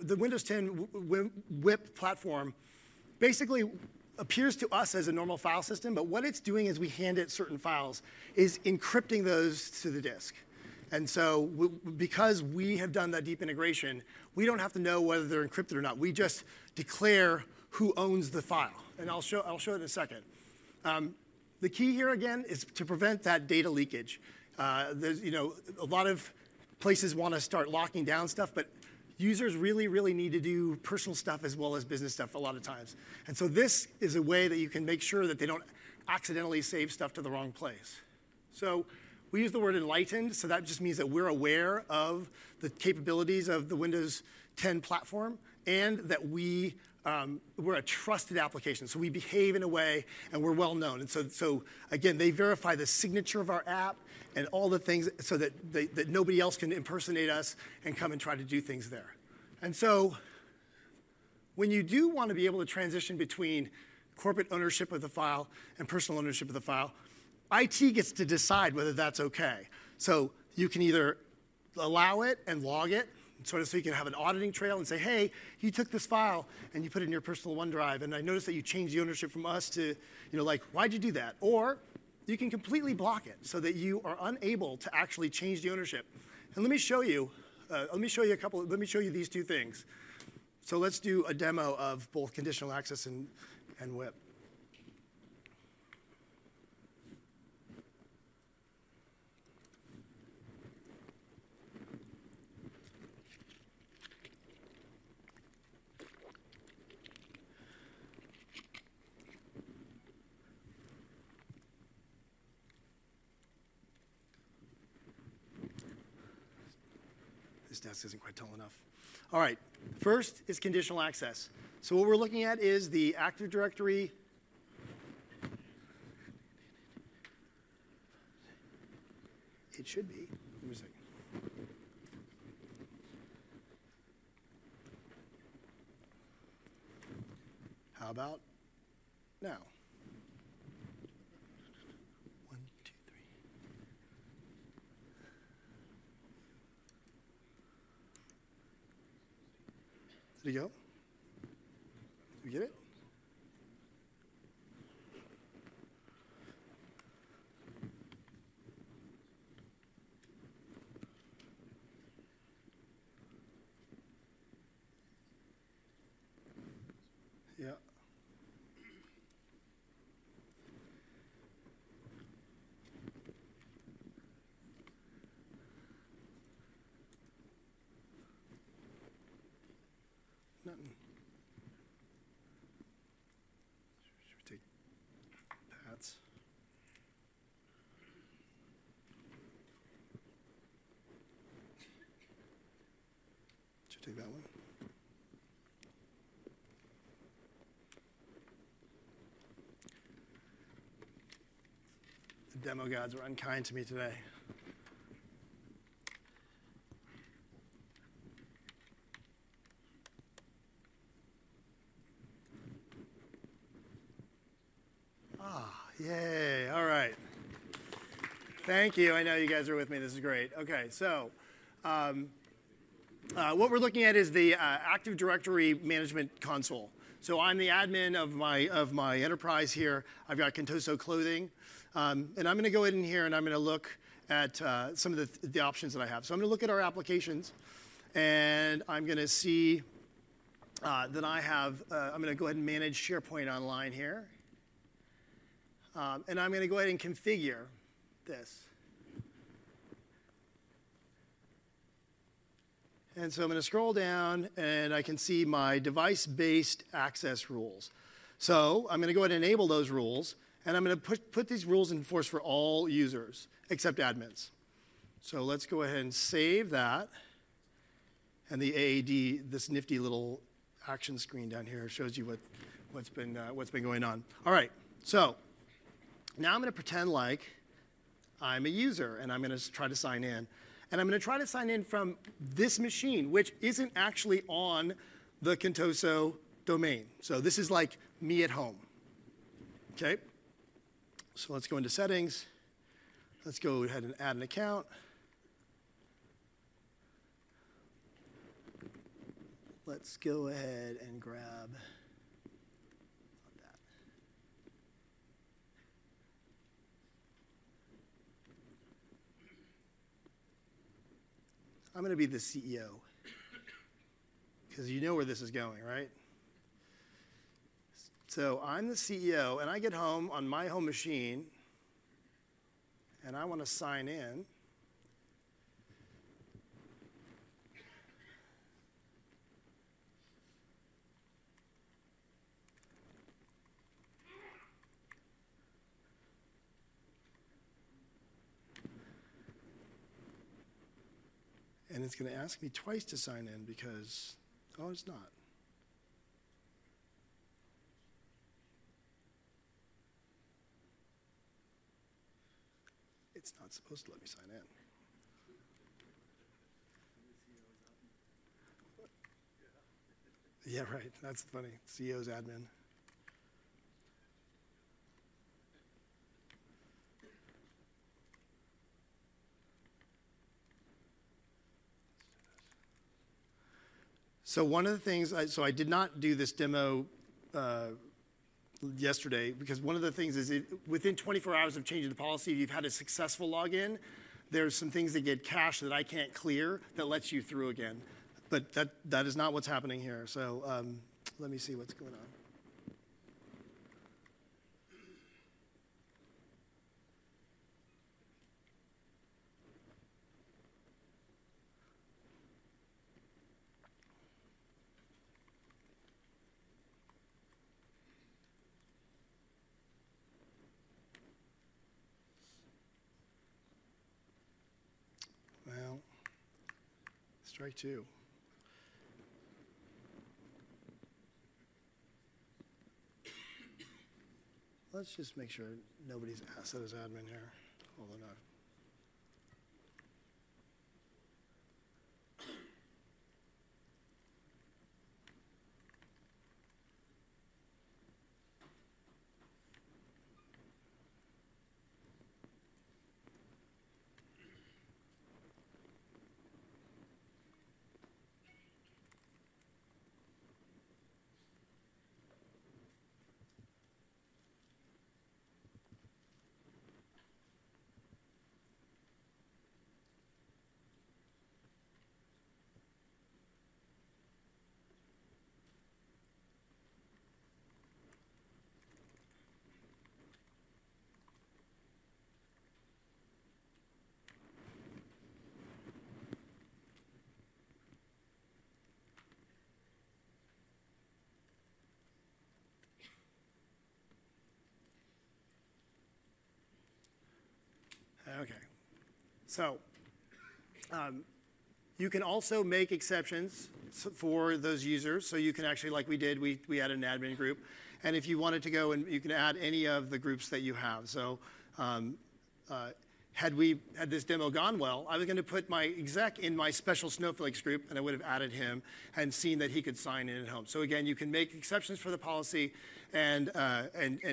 WIP platform basically appears to us as a normal file system, but what it's doing as we hand it certain files is encrypting those to the disk. And so because we have done that deep integration, we don't have to know whether they're encrypted or not. We just declare who owns the file. And I'll show it in a second. The key here, again, is to prevent that data leakage. There's, a lot of places want to start locking down stuff, but users really, really need to do personal stuff as well as business stuff a lot of times. And so this is a way that you can make sure that they don't accidentally save stuff to the wrong place. So we use the word enlightened, so that just means that we're aware of the capabilities of the Windows 10 platform and that we're a trusted application. So we behave in a way and we're well known. And so again, they verify the signature of our app and all the things so that nobody else can impersonate us and come and try to do things there. And so when you do want to be able to transition between corporate ownership of the file and personal ownership of the file, IT gets to decide whether that's okay. So you can either allow it and log it, sort of so you can have an auditing trail and say, hey, you took this file and you put it in your personal OneDrive, and I noticed that you changed the ownership from us to, why'd you do that? Or you can completely block it so that you are unable to actually change the ownership. And let me show you these two things. So let's do a demo of both conditional access and WIP. This desk isn't quite tall enough. All right, first is conditional access. So what we're looking at is the Active Directory. It should be. Give me a second. How about now? 1, 2, 3. Did he go? Did we get it? Yeah. Nothing. Should we take Pat's? Should we take that one? The demo gods were unkind to me today. Yay, all right. Thank you. I know you guys are with me. This is great. Okay, so what we're looking at is the Active Directory Management Console. So I'm the admin of my enterprise here. I've got Contoso Clothing. And I'm going to go in here and I'm going to look at some of the options that I have. So I'm going to look at our applications, and I'm going to see that I have, I'm going to go ahead and manage SharePoint Online here. And I'm going to go ahead and configure this. And so I'm going to scroll down, and I can see my device-based access rules. So I'm going to go ahead and enable those rules, and I'm going to put these rules in force for all users except admins. So let's go ahead and save that. And the AAD, this nifty little action screen down here, shows you what's been going on. All right, so now I'm going to pretend like I'm a user, and I'm going to try to sign in. And I'm going to try to sign in from this machine, which isn't actually on the Contoso domain. So this is like me at home. Okay? So let's go into settings. Let's go ahead and add an account. Let's go ahead and grab that. I'm going to be the CEO, because you know where this is going, right? So I'm the CEO, and I get home on my home machine, and I want to sign in. And it's going to ask me twice to sign in because, oh, it's not. It's not supposed to let me sign in. Yeah, right. That's funny. CEO's admin. So one of the things, so I did not do this demo yesterday, because one of the things is within 24 hours of changing the policy, if you've had a successful login, there's some things that get cached that I can't clear that lets you through again. But that is not what's happening here. So let me see what's going on. Well, strike two. Let's just make sure nobody's set as admin here. Hold on. Okay. So you can also make exceptions for those users. So you can actually, like we did, we added an admin group. And if you wanted to go, and you can add any of the groups that you have. So had this demo gone well, I was going to put my exec in my special Snowflakes group, and I would have added him and seen that he could sign in at home. So again, you can make exceptions for the policy but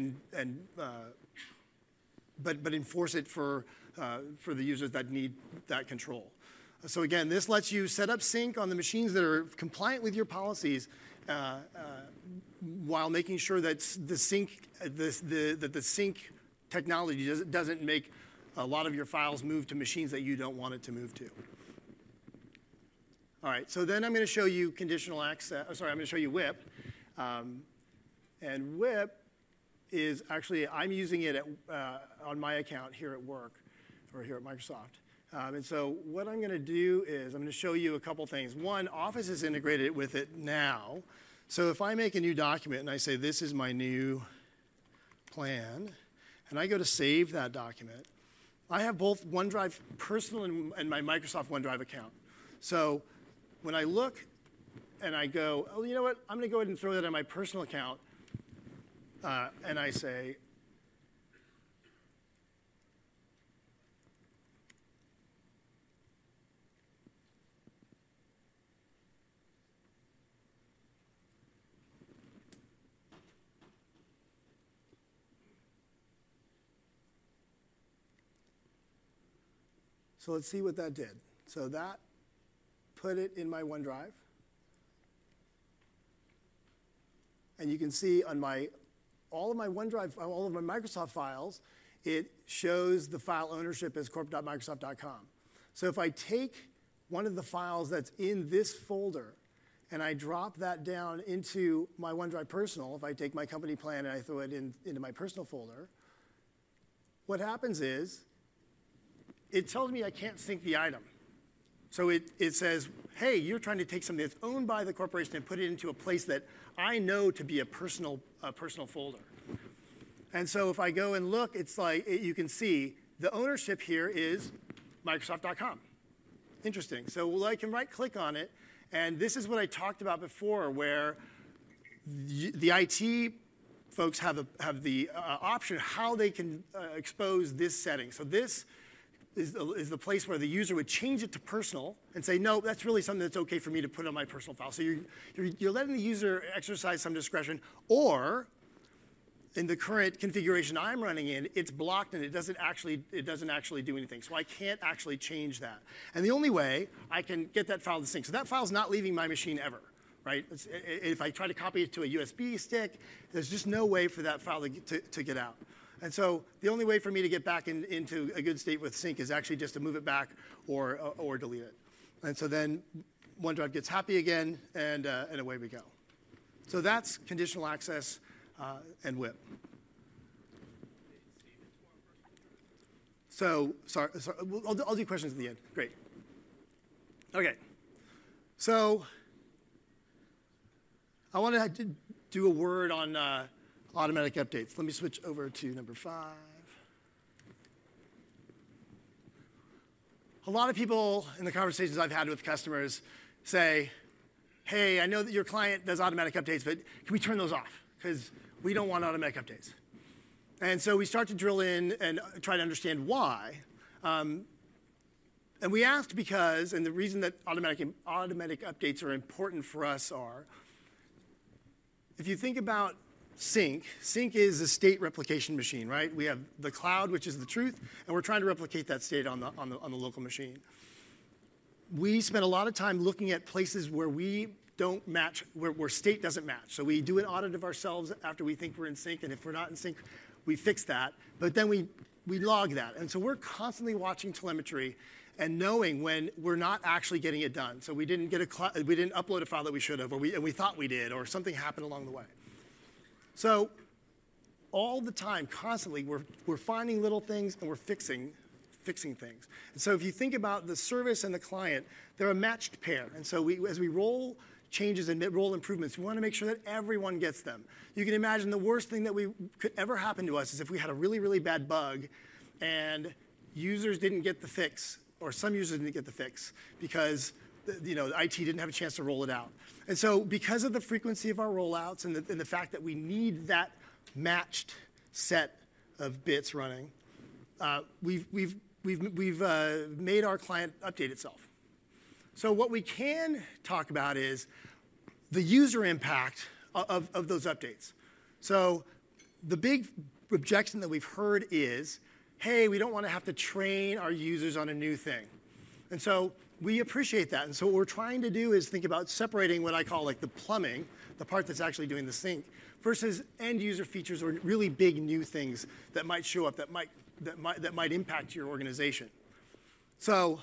enforce it for the users that need that control. So again, this lets you set up sync on the machines that are compliant with your policies while making sure that the sync technology doesn't make a lot of your files move to machines that you don't want it to move to. All right, so then I'm going to show you conditional access. I'm going to show you WIP. And WIP is actually, I'm using it on my account here at work, or here at Microsoft. And so what I'm going to do is I'm going to show you a couple things. One, Office is integrated with it now. So if I make a new document and I say, this is my new plan, and I go to save that document, I have both OneDrive personal and my Microsoft OneDrive account. So when I look and I go, oh, you know what? I'm going to go ahead and throw that on my personal account, and I say, so let's see what that did. So that put it in my OneDrive. And you can see on all of my OneDrive, all of my Microsoft files, it shows the file ownership as corp.microsoft.com. So if I take one of the files that's in this folder and I drop that down into my OneDrive personal, if I take my company plan and I throw it into my personal folder, what happens is it tells me I can't sync the item. So it says, hey, you're trying to take something that's owned by the corporation and put it into a place that I know to be a personal folder. And so if I go and look, it's like you can see the ownership here is Microsoft.com. Interesting. So I can right-click on it, and this is what I talked about before, where the IT folks have the option how they can expose this setting. So this is the place where the user would change it to personal and say, no, that's really something that's okay for me to put on my personal file. So you're letting the user exercise some discretion, or in the current configuration I'm running in, it's blocked and it doesn't actually do anything. So I can't actually change that. And the only way I can get that file to sync, so that file's not leaving my machine ever, right? If I try to copy it to a USB stick, there's just no way for that file to get out. And so the only way for me to get back into a good state with sync is actually just to move it back or delete it. And so then OneDrive gets happy again, and away we go. So that's conditional access and WIP. So sorry, I'll do questions at the end. Great. Okay. So I want to do a word on automatic updates. Let me switch over to number 5. A lot of people in the conversations I've had with customers say, hey, I know that your client does automatic updates, but can we turn those off? Because we don't want automatic updates. And so we start to drill in and try to understand why. And we asked because, and the reason that automatic updates are important for us are, if you think about sync is a state replication machine, right? We have the cloud, which is the truth, and we're trying to replicate that state on the local machine. We spend a lot of time looking at places where we don't match, where state doesn't match. So we do an audit of ourselves after we think we're in sync, and if we're not in sync, we fix that. But then we log that. And so we're constantly watching telemetry and knowing when we're not actually getting it done. So we didn't upload a file that we should have, and we thought we did, or something happened along the way. So all the time, constantly, we're finding little things and we're fixing things. And so if you think about the service and the client, they're a matched pair. And so as we roll changes and roll improvements, we want to make sure that everyone gets them. You can imagine the worst thing that could ever happen to us is if we had a really, really bad bug and users didn't get the fix, or some users didn't get the fix because the IT didn't have a chance to roll it out. And so because of the frequency of our rollouts and the fact that we need that matched set of bits running, we've made our client update itself. So what we can talk about is the user impact of those updates. So the big objection that we've heard is, hey, we don't want to have to train our users on a new thing. And so we appreciate that. And so what we're trying to do is think about separating what I call like the plumbing, the part that's actually doing the sync, versus end user features or really big new things that might show up that might impact your organization. So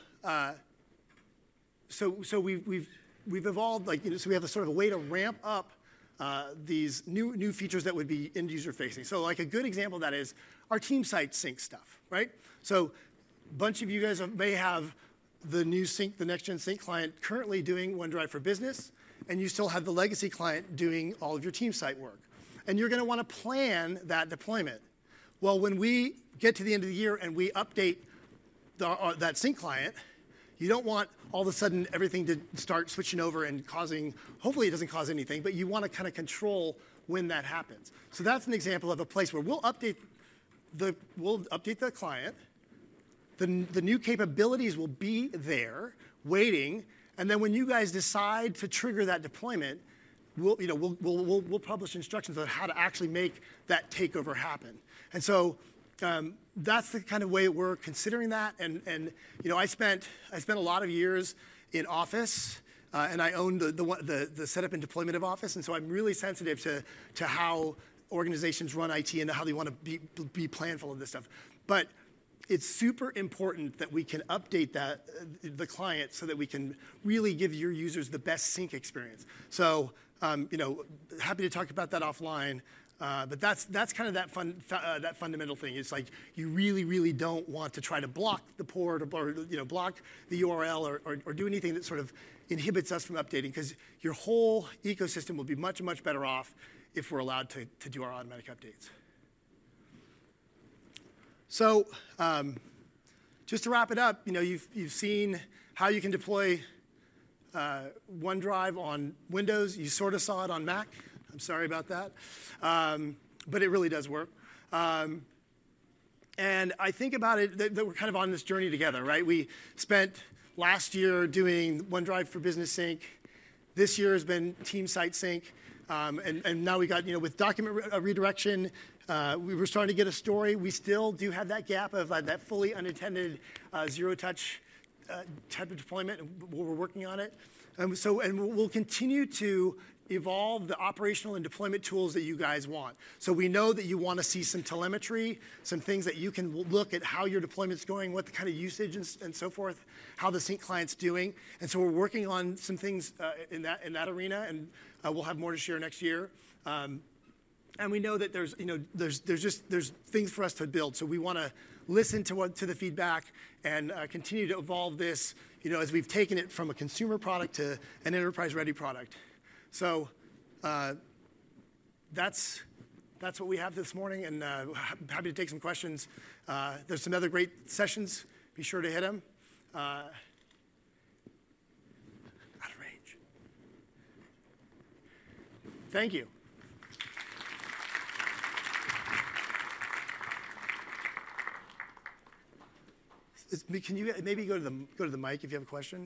we've evolved, so we have a sort of a way to ramp up these new features that would be end user facing. So like a good example of that is our team site sync stuff, right? So bunch of you guys may have the new Sync, the next-gen Sync client currently doing OneDrive for Business, and you still have the legacy client doing all of your team site work. And you're going to want to plan that deployment. Well, when we get to the end of the year and we update that Sync client, you don't want all of a sudden everything to start switching over and causing, hopefully it doesn't cause anything, but you want to kind of control when that happens. So that's an example of a place where we'll update the client. The new capabilities will be there, waiting, and then when you guys decide to trigger that deployment, we'll publish instructions on how to actually make that takeover happen. And so that's the kind of way we're considering that. And I spent a lot of years in Office, and I owned the setup and deployment of Office, and so I'm really sensitive to how organizations run IT and how they want to be planful of this stuff. But it's super important that we can update the client so that we can really give your users the best sync experience. So, happy to talk about that offline. But that's kind of that fundamental thing. It's like you really, really don't want to try to block the port or block the URL or do anything that sort of inhibits us from updating, because your whole ecosystem will be much, much better off if we're allowed to do our automatic updates. So just to wrap it up, you've seen how you can deploy OneDrive on Windows. You sort of saw it on Mac. I'm sorry about that. But it really does work. And I think about it that we're kind of on this journey together, right? We spent last year doing OneDrive for Business Sync. This year has been Team Site Sync. And now we got, with document redirection, we were starting to get a story. We still do have that gap of that fully unintended zero-touch type of deployment. We're working on it. And we'll continue to evolve the operational and deployment tools that you guys want. So we know that you want to see some telemetry, some things that you can look at how your deployment's going, what the kind of usage and so forth, how the Sync client's doing. And so we're working on some things in that arena, and we'll have more to share next year. And we know that there's things for us to build. So we want to listen to the feedback and continue to evolve this, as we've taken it from a consumer product to an enterprise-ready product. So that's what we have this morning, and happy to take some questions. There's some other great sessions. Be sure to hit them. Out of range. Thank you. Can you maybe go to the mic if you have a question?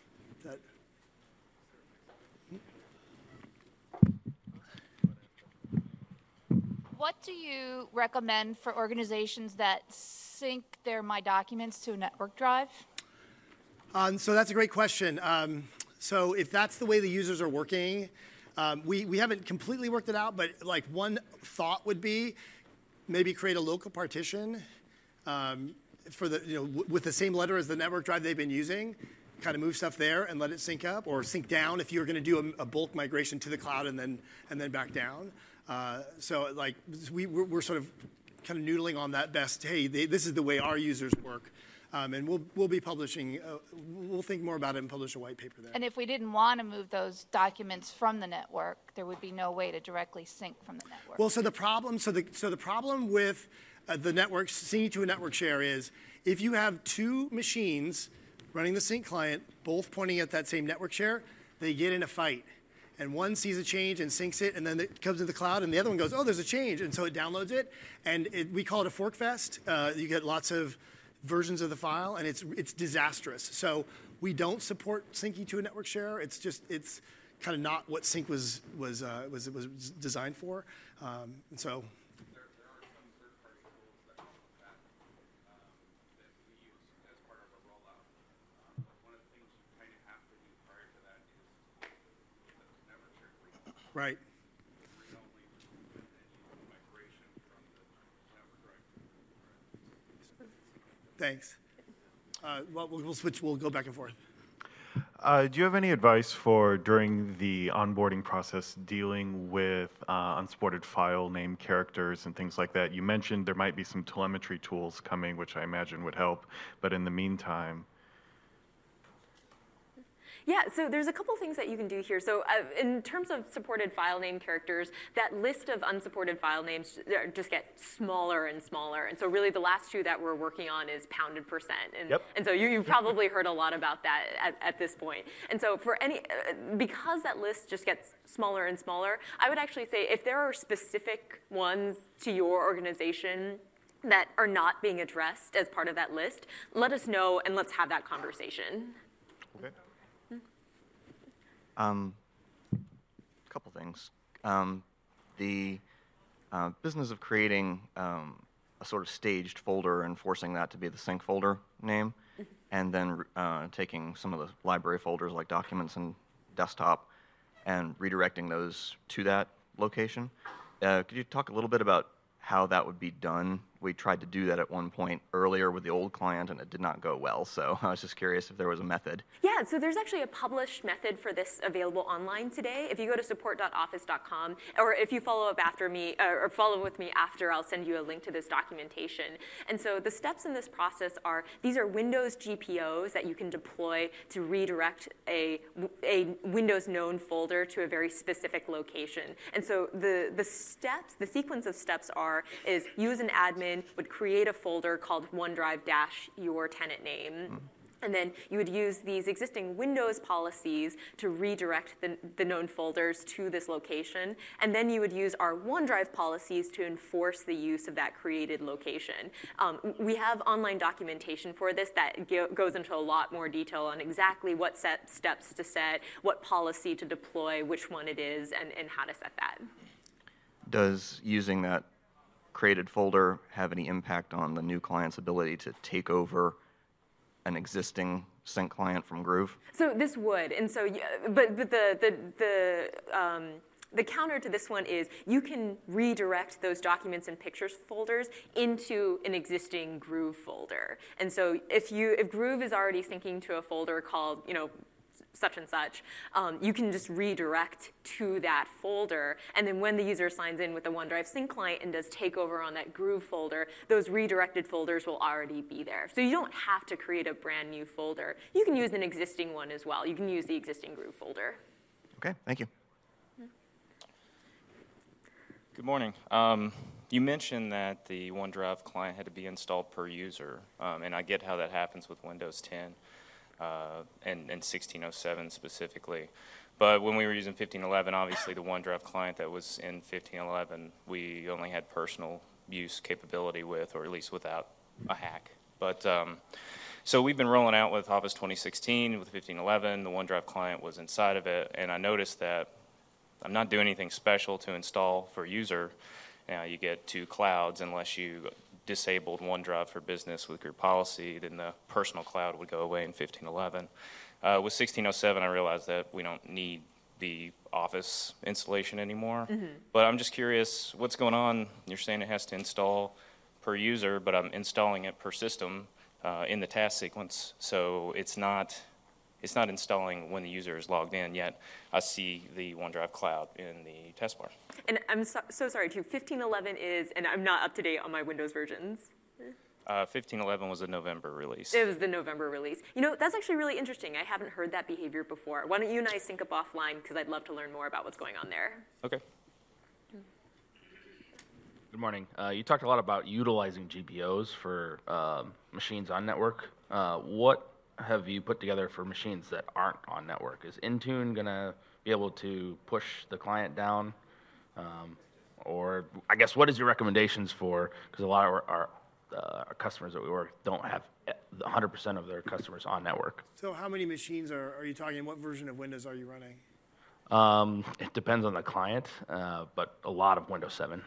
What do you recommend for organizations that sync their My Documents to a network drive? So that's a great question. So if that's the way the users are working, we haven't completely worked it out, but like one thought would be maybe create a local partition for with the same letter as the network drive they've been using, kind of move stuff there and let it sync up, or sync down if you're going to do a bulk migration to the cloud and then back down. So like we're sort of kind of noodling on that best. Hey, this is the way our users work, and we'll be publishing. We'll think more about it and publish a white paper there. And if we didn't want to move those documents from the network, there would be no way to directly sync from the network. Well, so the problem with the network syncing to a network share is if you have two machines running the Sync client, both pointing at that same network share, they get in a fight. And one sees a change and syncs it, and then it comes to the cloud, and the other one goes, oh, there's a change. And so it downloads it, and we call it a fork fest. You get lots of versions of the file, and it's disastrous. So we don't support syncing to a network share. It's kind of not what Sync was designed for. And so. There are some third-party tools that come with that that we use as part of our rollout. One of the things you kind of have to do prior to that is the network share agreement. Right. Read-only and any migration from the network drive to the drive. Thanks. Well, we'll switch. We'll go back and forth. Do you have any advice for during the onboarding process dealing with unsupported file name characters and things like that? You mentioned there might be some telemetry tools coming, which I imagine would help, but in the meantime. Yeah, so there's a couple things that you can do here. So in terms of supported file name characters, that list of unsupported file names just get smaller and smaller. And so really the last two that we're working on is pound and %. And so you've probably heard a lot about that at this point. And so for because that list just gets smaller and smaller, I would actually say if there are specific ones to your organization that are not being addressed as part of that list, let us know and let's have that conversation. Okay. Couple things. The business of creating a sort of staged folder and forcing that to be the sync folder name, and then taking some of the library folders like documents and desktop and redirecting those to that location. Could you talk a little bit about how that would be done? We tried to do that at one point earlier with the old client, and it did not go well. So I was just curious if there was a method. Yeah, so there's actually a published method for this available online today. If you go to support.office.com, or if you follow up after me, or follow with me after, I'll send you a link to this documentation. And so the steps in this process are, these are Windows GPOs that you can deploy to redirect a Windows known folder to a very specific location. And so the steps, the sequence of steps is you as an admin would create a folder called OneDrive-your tenant name. And then you would use these existing Windows policies to redirect the known folders to this location. And then you would use our OneDrive policies to enforce the use of that created location. We have online documentation for this that goes into a lot more detail on exactly what steps to set, what policy to deploy, which one it is, and how to set that. Does using that created folder have any impact on the new client's ability to take over an existing sync client from Groove? So this would, and so, but the counter to this one is you can redirect those documents and pictures folders into an existing Groove folder. And so if Groove is already syncing to a folder called, such and such, you can just redirect to that folder. And then when the user signs in with the OneDrive sync client and does takeover on that Groove folder, those redirected folders will already be there. So you don't have to create a brand new folder. You can use an existing one as well. You can use the existing Groove folder. Okay, thank you. Good morning. You mentioned that the OneDrive client had to be installed per user, and I get how that happens with Windows 10. And 1607 specifically. But when we were using 1511, obviously the OneDrive client that was in 1511, we only had personal use capability with, or at least without a hack. But so we've been rolling out with Office 2016 with 1511. The OneDrive client was inside of it, and I noticed that I'm not doing anything special to install for user. Now you get two clouds unless you disabled OneDrive for Business with group policy, then the personal cloud would go away in 1511. With 1607, I realized that we don't need the Office installation anymore. But I'm just curious, what's going on? You're saying it has to install per user, but I'm installing it per system in the task sequence, so it's not installing when the user is logged in, yet I see the OneDrive cloud in the test bar. And I'm so sorry, too. 1511 is, and I'm not up to date on my Windows versions. 1511 was a November release. It was the November release. That's actually really interesting. I haven't heard that behavior before. Why don't you and I sync up offline, because I'd love to learn more about what's going on there. Okay. Good morning. You talked a lot about utilizing GPOs for machines on network. What have you put together for machines that aren't on network? Is Intune going to be able to push the client down? Or I guess what is your recommendations for, because a lot of our customers that we work don't have 100% of their customers on network. So how many machines are you talking? What version of Windows are you running? It depends on the client, but a lot of Windows 7.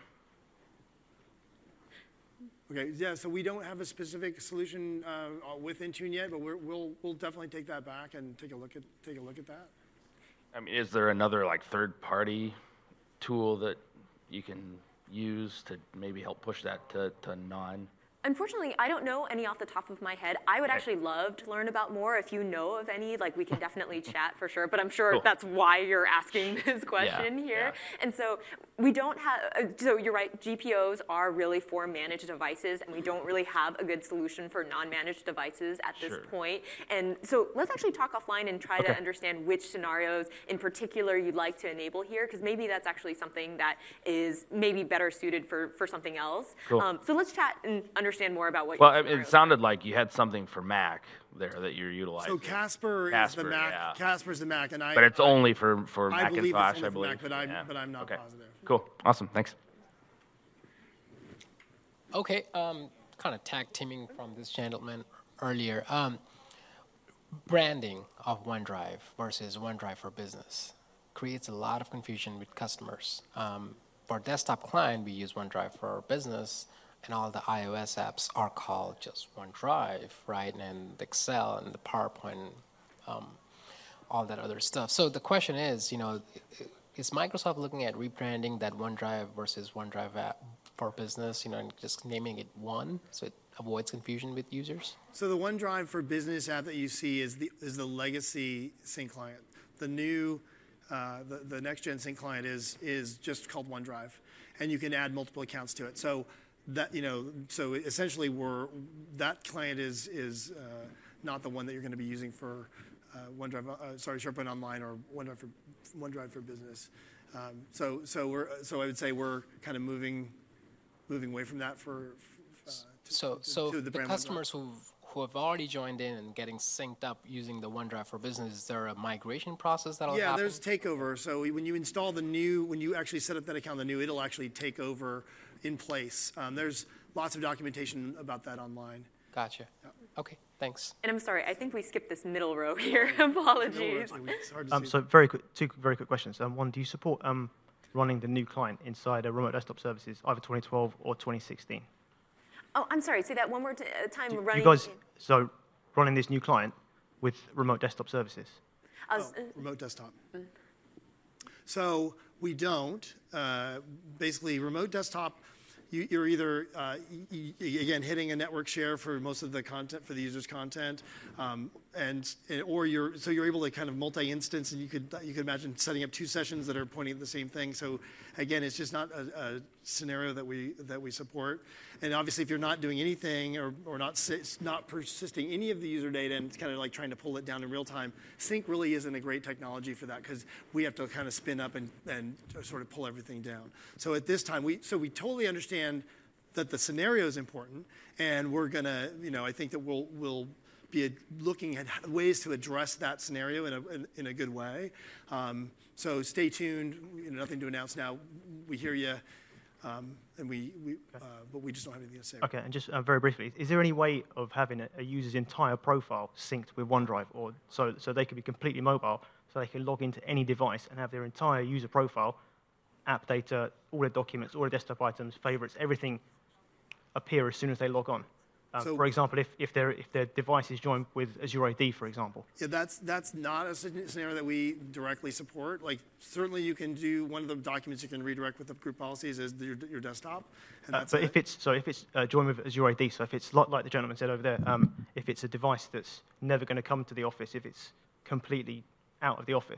Okay, yeah, so we don't have a specific solution with Intune yet, but we'll definitely take that back and take a look at that. I mean, is there another third-party tool that you can use to maybe help push that to Unfortunately, I don't know any off the top of my head. I would actually love to learn about more. If you know of any, like, we can definitely chat for sure. But I'm sure Cool. that's why you're asking this question here. And so we don't have, so you're right, GPOs are really for managed devices, and we don't really have a good solution for non-managed devices at this point. And so let's actually talk offline and try to understand which scenarios in particular you'd like to enable here, because maybe that's actually something that is maybe better suited for something else. Cool. So let's chat and understand more about what Well, your it scenarios sounded like you had something for Mac there that you're utilizing. So Casper is Casper, the Mac. yeah. Casper's the Mac, and But it's only for I believe Macintosh, it's only I for believe. Mac, but I'm not Okay. positive. Cool. Awesome. Thanks. Okay, kind of tag teaming from this gentleman earlier. Branding of OneDrive versus OneDrive for Business creates a lot of confusion with customers. For desktop client, we use OneDrive for Business, and all the iOS apps are called just OneDrive, right? And the Excel and the PowerPoint, all that other stuff. So the question is, is Microsoft looking at rebranding that OneDrive versus OneDrive app for Business, and just naming it one so it avoids confusion with users? So the OneDrive for Business app that you see is the legacy sync client. The new, the next gen sync client is just called OneDrive, and you can add multiple accounts to it. So that so essentially that client is not the one that you're going to be using for OneDrive. SharePoint Online or OneDrive for Business. So I would say we're kind of moving away from that So the the brand customers who have already joined in and getting synced up using the OneDrive for Business, is there a migration process that'll happen? Yeah, there's takeover. So when you install when you actually set up that account, it'll actually take over in place. There's lots of documentation about that online. Gotcha. Okay, thanks. And I'm sorry, I think we skipped this middle row here. Apologies. It's hard to see. So two very quick questions. One, do you support running the new client inside a remote desktop services, either 2012 or 2016? Oh, I'm sorry. Say that one more time. You guys, so running this new client with remote desktop services? Remote desktop. So we don't. Basically, remote desktop, you're either, again, hitting a network share for most of the content, for the user's content, or you're able to kind of multi-instance, and you could imagine setting up two sessions that are pointing at the same thing. So again, it's just not a scenario that we support. And obviously, if you're not doing anything or not persisting any of the user data, and it's kind of like trying to pull it down in real time, Sync really isn't a great technology for that, because we have to kind of spin up and sort of pull everything down. So at this time, we totally understand that the scenario is important, and we're gonna, I think that we'll be looking at ways to address that scenario in a good way. So stay tuned. Nothing to announce now. We hear you, but we just don't have anything to say. Okay, and just very briefly, is there any way of having a user's entire profile synced with OneDrive, or so they could be completely mobile, so they can log into any device and have their entire user profile, app data, all their documents, all their desktop items, favorites, everything appear as soon as they log on? For example, if their device is joined with Azure AD, for example. Yeah, that's not a scenario that we directly support. Like, certainly you can do one of the documents you can redirect with the group policies is your desktop. And that's but if it's joined with Azure AD, so if it's like the gentleman said over there, if it's a device that's never going to come to the office, if it's completely out of the office.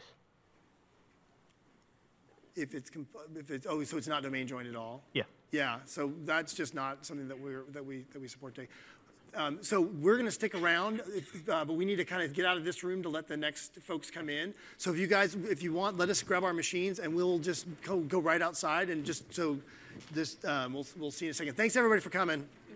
So it's not domain joined at all. Yeah. Yeah. So that's just not something that we support today. So we're going to stick around, but we need to kind of get out of this room to let the next folks come in. So if you want, let us grab our machines, and we'll just go right outside, and we'll see you in a second. Thanks everybody for coming.